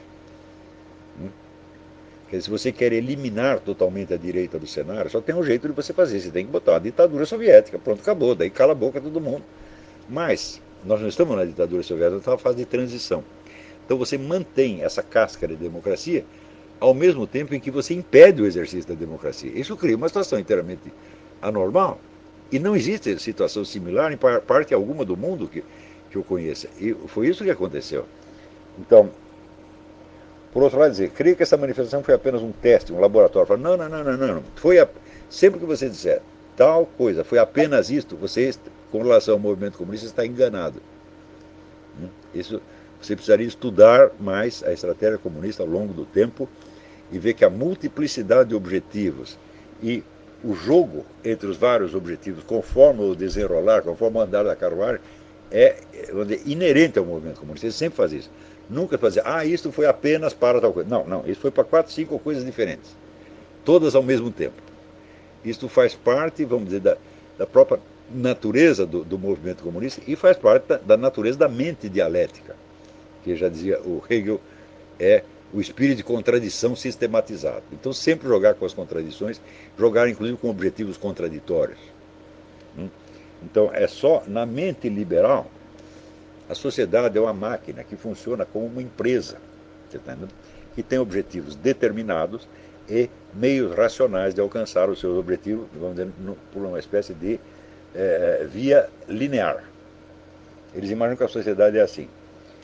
Quer dizer, se você quer eliminar totalmente a direita do cenário, só tem um jeito de você fazer. Você tem que botar uma ditadura soviética. Pronto, acabou. Daí cala a boca todo mundo. Mas nós não estamos na ditadura soviética, estamos na fase de transição. Então você mantém essa casca de democracia ao mesmo tempo em que você impede o exercício da democracia. Isso cria uma situação inteiramente anormal. E não existe situação similar em parte alguma do mundo que eu conheça. E foi isso que aconteceu. Então, por outro lado, dizer, creio que essa manifestação foi apenas um teste, um laboratório. Fala, não, não, não, não, não. Sempre que você disser tal coisa, foi apenas isto, você, com relação ao movimento comunista, está enganado. Isso, você precisaria estudar mais a estratégia comunista ao longo do tempo e ver que a multiplicidade de objetivos e o jogo entre os vários objetivos, conforme o desenrolar, conforme o andar da carruagem, é inerente ao movimento comunista. Ele sempre faz isso. Nunca fazer, isso foi apenas para tal coisa. Não, não, isso foi para 4, 5 coisas diferentes. Todas ao mesmo tempo. Isso faz parte, vamos dizer, da própria natureza do movimento comunista e faz parte da natureza da mente dialética, que já dizia o Hegel, é o espírito de contradição sistematizado. Então, sempre jogar com as contradições, jogar inclusive com objetivos contraditórios. Então, é só na mente liberal. A sociedade é uma máquina que funciona como uma empresa, você tá entendendo? Que tem objetivos determinados e meios racionais de alcançar os seus objetivos, vamos dizer, por uma espécie de via linear. Eles imaginam que a sociedade é assim.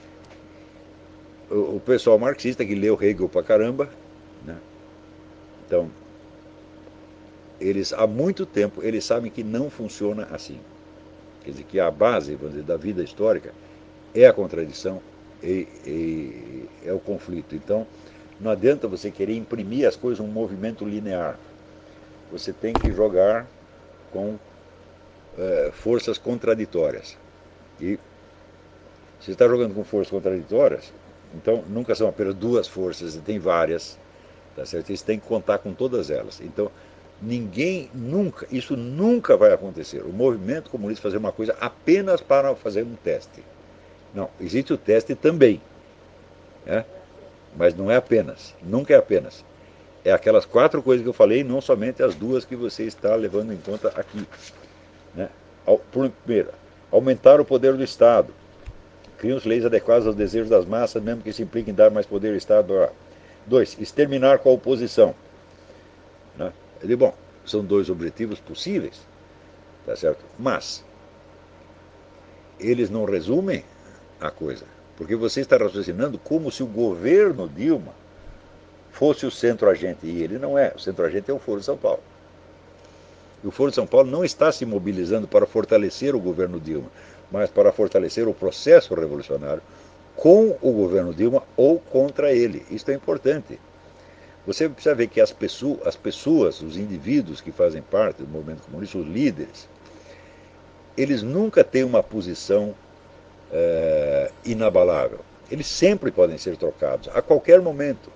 O pessoal marxista que leu Hegel pra caramba, né? Então, eles há muito tempo eles sabem que não funciona assim. Quer dizer, que a base, vamos dizer, da vida histórica é a contradição e é o conflito. Então, não adianta você querer imprimir as coisas num movimento linear. Você tem que jogar com forças contraditórias. E se você está jogando com forças contraditórias, então nunca são apenas duas forças, você tem várias, tá certo? Você tem que contar com todas elas. Então, isso nunca vai acontecer. O movimento comunista fazer uma coisa apenas para fazer um teste. Não, existe o teste também, né? Mas não é apenas, nunca é apenas. É aquelas 4 coisas que eu falei, não somente as 2 que você está levando em conta aqui, né? Primeiro, aumentar o poder do Estado. Criam leis adequadas aos desejos das massas, mesmo que isso implique em dar mais poder ao Estado. 2, exterminar com a oposição, né? Eu digo, bom, são 2 objetivos possíveis, tá certo? Mas eles não resumem a coisa, porque você está raciocinando como se o governo Dilma fosse o centro-agente, e ele não é. O centro-agente é o Foro de São Paulo. E o Foro de São Paulo não está se mobilizando para fortalecer o governo Dilma, mas para fortalecer o processo revolucionário com o governo Dilma ou contra ele. Isso é importante. Você precisa ver que as pessoas, os indivíduos que fazem parte do movimento comunista, os líderes, eles nunca têm uma posição inabalável. Eles sempre podem ser trocados, a qualquer momento.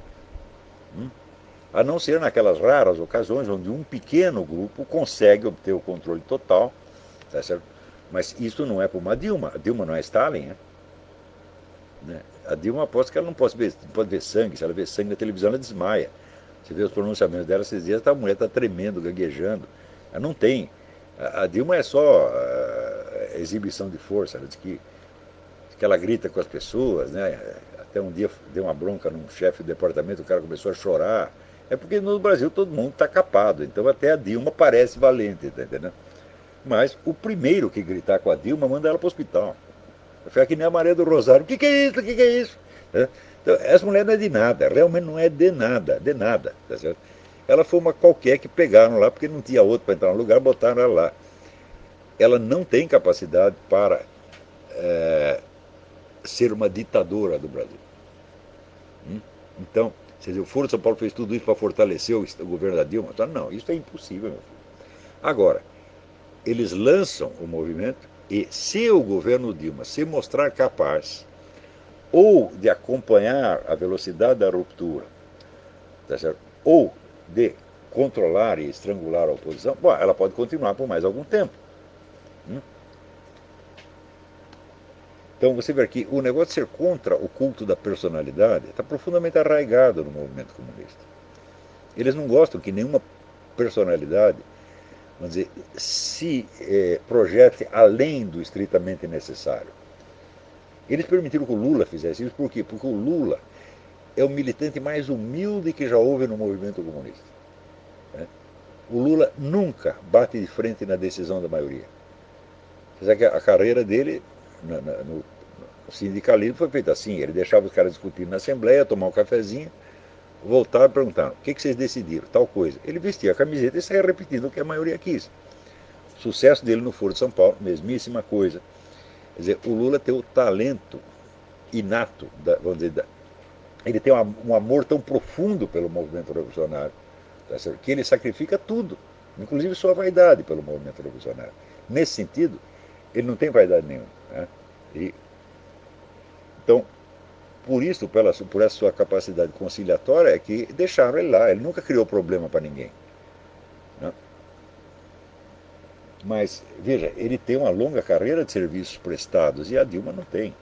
A não ser naquelas raras ocasiões onde um pequeno grupo consegue obter o controle total, tá certo? Mas isso não é para uma Dilma. A Dilma não é Stalin, né? A Dilma aposta que ela não pode ver sangue. Se ela vê sangue na televisão, ela desmaia. Você vê os pronunciamentos dela esses dias, a mulher está tremendo, gaguejando. Ela não tem. A Dilma é só exibição de força. Ela diz que ela grita com as pessoas, né? Até um dia deu uma bronca num chefe do departamento, o cara começou a chorar. É porque no Brasil todo mundo está capado, então até a Dilma parece valente, tá entendendo? Mas o primeiro que gritar com a Dilma manda ela para o hospital. Foi que nem a Maria do Rosário. O que é isso? O que é isso? Então, essa mulher não é de nada, realmente não é de nada, tá certo? Ela foi uma qualquer que pegaram lá, porque não tinha outro para entrar no lugar, botaram ela lá. Ela não tem capacidade para ser uma ditadora do Brasil. Então, o Foro de São Paulo fez tudo isso para fortalecer o governo da Dilma? Então, não, isso é impossível, meu filho. Agora, eles lançam o movimento e se o governo Dilma se mostrar capaz ou de acompanhar a velocidade da ruptura, tá certo? Ou de controlar e estrangular a oposição, bom, ela pode continuar por mais algum tempo. Então você vê que o negócio de ser contra o culto da personalidade está profundamente arraigado no movimento comunista. Eles não gostam que nenhuma personalidade, vamos dizer, se projete além do estritamente necessário. Eles permitiram que o Lula fizesse isso, por quê? Porque o Lula é o militante mais humilde que já houve no movimento comunista. Né? O Lula nunca bate de frente na decisão da maioria. Apesar que a carreira dele no sindicalismo foi feita assim, ele deixava os caras discutindo na Assembleia, tomar um cafezinho, voltava e perguntava, o que vocês decidiram? Tal coisa. Ele vestia a camiseta e saía repetindo o que a maioria quis. O sucesso dele no Foro de São Paulo, mesmíssima coisa. Quer dizer, o Lula tem o talento inato, vamos dizer, ele tem um amor tão profundo pelo movimento revolucionário, que ele sacrifica tudo, inclusive sua vaidade pelo movimento revolucionário. Nesse sentido, ele não tem vaidade nenhuma. Né? Então, por isso, por essa sua capacidade conciliatória, é que deixaram ele lá. Ele nunca criou problema para ninguém. Né? Mas, veja, ele tem uma longa carreira de serviços prestados e a Dilma não tem.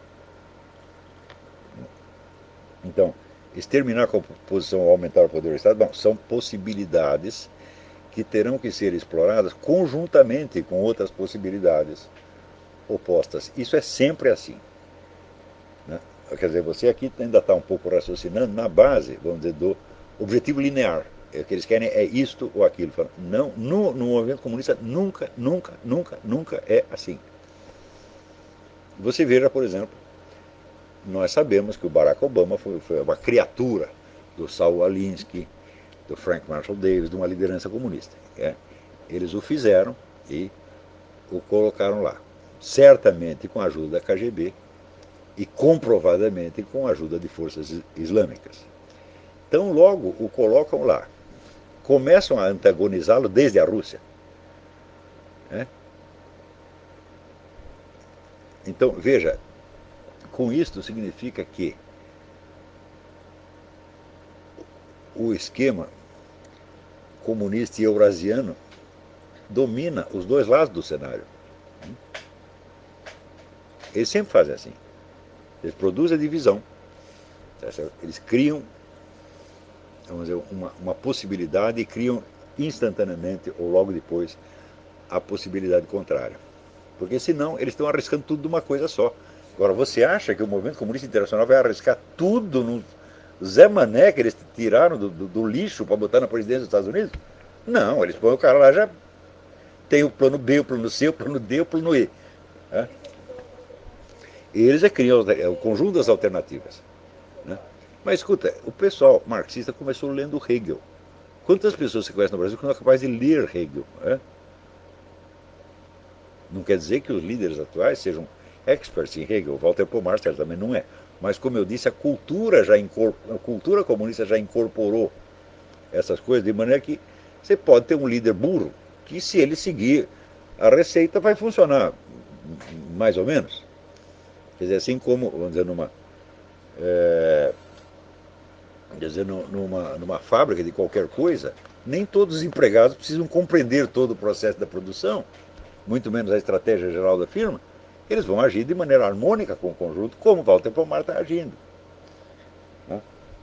Então, exterminar com a oposição ou aumentar o poder do Estado, bom, são possibilidades que terão que ser exploradas conjuntamente com outras possibilidades opostas. Isso é sempre assim. Né? Quer dizer, você aqui ainda está um pouco raciocinando na base, vamos dizer, do objetivo linear. O que eles querem é isto ou aquilo. Não, no movimento comunista nunca, nunca, nunca, nunca é assim. Você veja, por exemplo, nós sabemos que o Barack Obama foi uma criatura do Saul Alinsky, do Frank Marshall Davis, de uma liderança comunista. Eles o fizeram e o colocaram lá. Certamente com a ajuda da KGB e comprovadamente com a ajuda de forças islâmicas. Então logo o colocam lá. Começam a antagonizá-lo desde a Rússia. Né? Então, veja, com isto significa que o esquema comunista e eurasiano domina os dois lados do cenário. Eles sempre fazem assim. Eles produzem a divisão. Eles criam, vamos dizer, uma possibilidade e criam instantaneamente ou logo depois a possibilidade contrária. Porque senão eles estão arriscando tudo de uma coisa só. Agora, você acha que o movimento comunista internacional vai arriscar tudo no Zé Mané que eles tiraram do lixo para botar na presidência dos Estados Unidos? Não, eles põem o cara lá, já tem o plano B, o plano C, o plano D, o plano E. Né? E eles já criam o conjunto das alternativas. Né? Mas escuta, o pessoal marxista começou lendo Hegel. Quantas pessoas você conhece no Brasil que não é capaz de ler Hegel? Né? Não quer dizer que os líderes atuais sejam experts em Hegel. Walter Pomar também não é. Mas, como eu disse, a cultura comunista já incorporou essas coisas, de maneira que você pode ter um líder burro, que se ele seguir a receita vai funcionar, mais ou menos. Quer dizer, assim como, vamos dizer, numa fábrica de qualquer coisa, nem todos os empregados precisam compreender todo o processo da produção, muito menos a estratégia geral da firma. Eles vão agir de maneira harmônica com o conjunto, como o Walter Pomar está agindo. Né?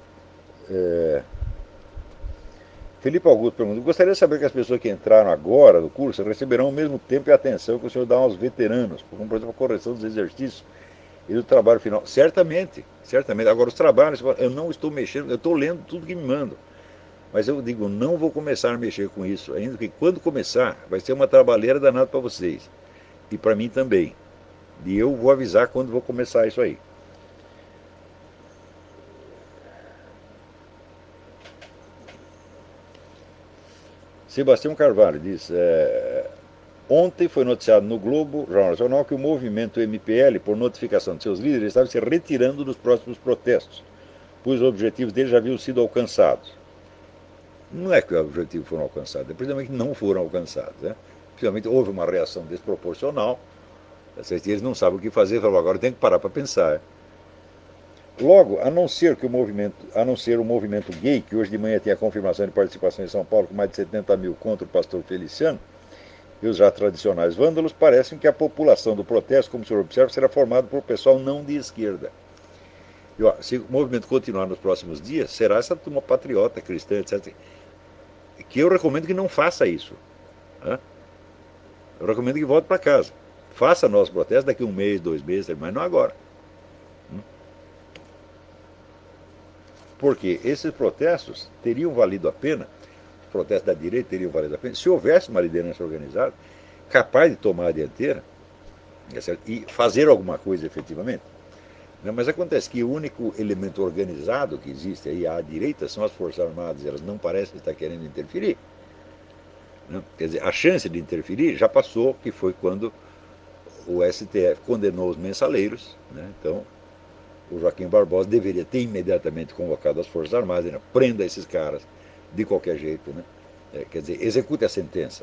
Felipe Augusto pergunta: gostaria de saber que as pessoas que entraram agora no curso receberão o mesmo tempo e atenção que o senhor dá aos veteranos, como por exemplo a correção dos exercícios e do trabalho final. Certamente, certamente. Agora os trabalhos, eu não estou mexendo, eu estou lendo tudo que me mandam. Mas eu digo, não vou começar a mexer com isso, ainda que quando começar, vai ser uma trabalheira danada para vocês. E para mim também. E eu vou avisar quando vou começar isso aí. Sebastião Carvalho diz: ontem foi noticiado no Globo, Jornal Nacional, que o movimento MPL, por notificação de seus líderes, estava se retirando dos próximos protestos, pois os objetivos deles já haviam sido alcançados. Não é que os objetivos foram alcançados, é precisamente que não foram alcançados. Né? Principalmente houve uma reação desproporcional. Eles não sabem o que fazer, falaram, agora tem que parar para pensar. Logo, a não ser o movimento gay, que hoje de manhã tinha a confirmação de participação em São Paulo com mais de 70 mil contra o pastor Feliciano, e os já tradicionais vândalos, parecem que a população do protesto, como o senhor observa, será formada por pessoal não de esquerda. E, ó, se o movimento continuar nos próximos dias, será essa turma patriota, cristã, etc., que eu recomendo que não faça isso. Né? Eu recomendo que volte para casa. Faça nosso protesto daqui a 1 mês, 2 meses, mas não agora. Porque esses protestos teriam valido a pena, os protestos da direita teriam valido a pena, se houvesse uma liderança organizada capaz de tomar a dianteira e fazer alguma coisa efetivamente. Mas acontece que o único elemento organizado que existe aí à direita são as Forças Armadas, elas não parecem estar querendo interferir. Quer dizer, a chance de interferir já passou, que foi quando o STF condenou os mensaleiros. Então, o Joaquim Barbosa deveria ter imediatamente convocado as Forças Armadas, prenda esses caras de qualquer jeito, quer dizer, execute a sentença.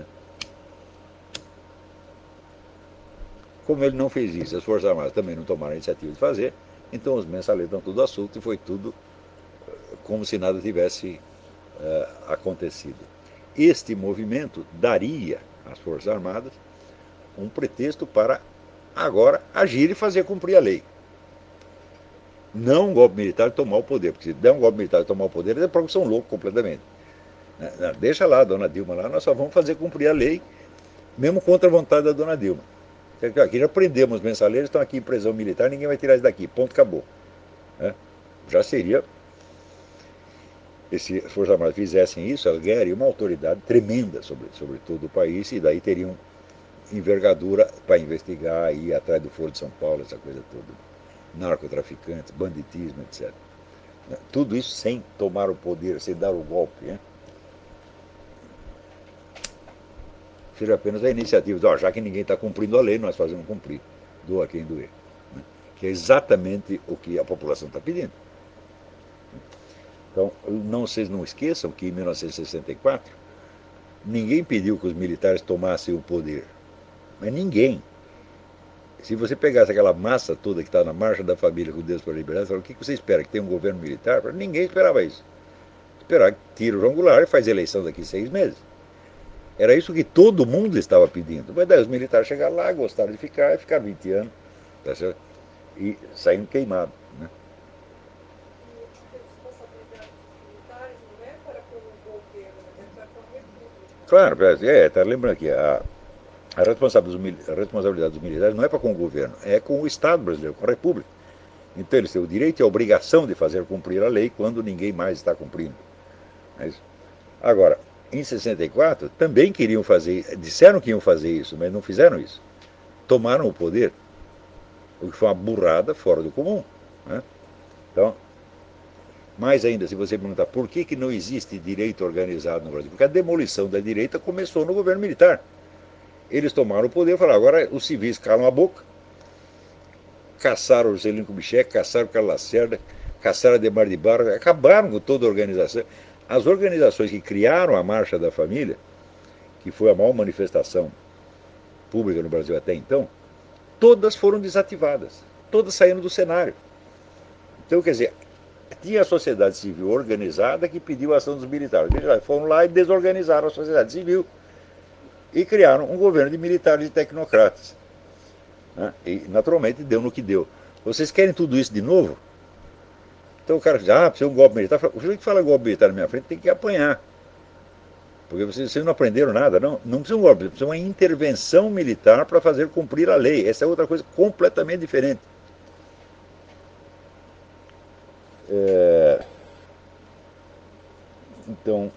Como ele não fez isso, as Forças Armadas também não tomaram a iniciativa de fazer, então os mensaleiros estão tudo assunto e foi tudo como se nada tivesse acontecido. Este movimento daria às Forças Armadas um pretexto para agora agir e fazer cumprir a lei. Não um golpe militar de tomar o poder, porque se der um golpe militar de tomar o poder, é porque são loucos completamente. Deixa lá a dona Dilma lá, nós só vamos fazer cumprir a lei, mesmo contra a vontade da dona Dilma. Aqui já prendemos os mensaleiros, estão aqui em prisão militar, ninguém vai tirar isso daqui, ponto, acabou. Já seria, se as Forças Armadas fizessem isso, elas ganhariam uma autoridade tremenda sobre todo o país, e daí teriam envergadura para investigar, ir atrás do Foro de São Paulo, essa coisa toda. Narcotraficantes, banditismo, etc. Tudo isso sem tomar o poder, sem dar o golpe. Seja apenas a iniciativa de, já que ninguém está cumprindo a lei, nós fazemos cumprir. Doa quem doer. Que é exatamente o que a população está pedindo. Então, vocês não esqueçam que em 1964 ninguém pediu que os militares tomassem o poder. Mas ninguém. Se você pegasse aquela massa toda que está na Marcha da Família com Deus para a Liberdade, o que você espera? Que tenha um governo militar? Ninguém esperava isso. Esperar que tire o João Goulart e faz eleição daqui a 6 meses. Era isso que todo mundo estava pedindo. Mas daí os militares chegaram lá, gostaram de ficar, e ficaram 20 anos, tá certo? E saíram queimados. Claro, está lembrando aqui, a responsabilidade dos militares não é para com o governo, é com o Estado brasileiro, com a República. Então eles têm o direito e a obrigação de fazer cumprir a lei quando ninguém mais está cumprindo. Agora, em 64, também queriam fazer, disseram que iam fazer isso, mas não fizeram isso. Tomaram o poder, o que foi uma burrada fora do comum. Então, mais ainda, se você perguntar por que não existe direito organizado no Brasil, porque a demolição da direita começou no governo militar. Eles tomaram o poder e falaram, agora os civis calam a boca, caçaram o Juscelino Kubitschek, caçaram o Carlos Lacerda, caçaram a Adhemar de Barros, acabaram com toda a organização. As organizações que criaram a Marcha da Família, que foi a maior manifestação pública no Brasil até então, todas foram desativadas, todas saíram do cenário. Então, quer dizer, tinha a sociedade civil organizada que pediu a ação dos militares. Eles foram lá e desorganizaram a sociedade civil e criaram um governo de militares e tecnocratas. E, naturalmente, deu no que deu. Vocês querem tudo isso de novo? Então o cara diz, precisa de um golpe militar. O sujeito que fala golpe militar na minha frente tem que apanhar. Porque vocês não aprenderam nada. Não precisa de um golpe, precisa de uma intervenção militar para fazer cumprir a lei. Essa é outra coisa completamente diferente. Então,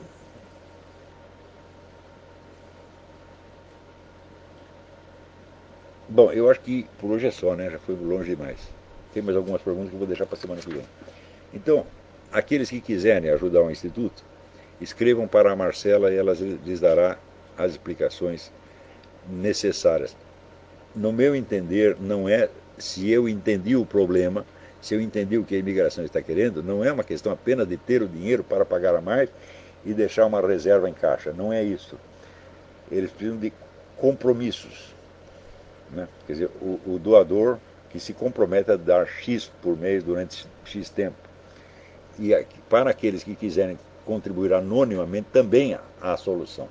bom, eu acho que por hoje é só, Já foi longe demais. Tem mais algumas perguntas que eu vou deixar para a semana que vem. Então, aqueles que quiserem ajudar o Instituto, escrevam para a Marcela e ela lhes dará as explicações necessárias. No meu entender, não é se eu entendi o problema, se eu entendi o que a imigração está querendo, não é uma questão apenas de ter o dinheiro para pagar a mais e deixar uma reserva em caixa. Não é isso. eles precisam de compromissos, né? Quer dizer, o doador que se compromete a dar X por mês durante X tempo. E para aqueles que quiserem contribuir anonimamente, também há solução.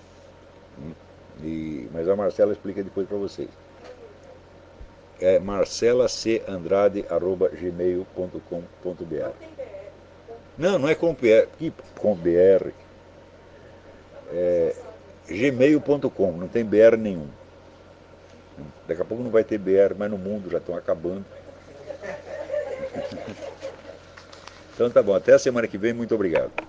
Mas a Marcela explica depois para vocês. É marcelacandrade@gmail.com.br. Não, não é com BR. Que com BR? É gmail.com, não tem BR nenhum. Daqui a pouco não vai ter BR mais no mundo, já estão acabando. Então tá bom, até a semana que vem, muito obrigado.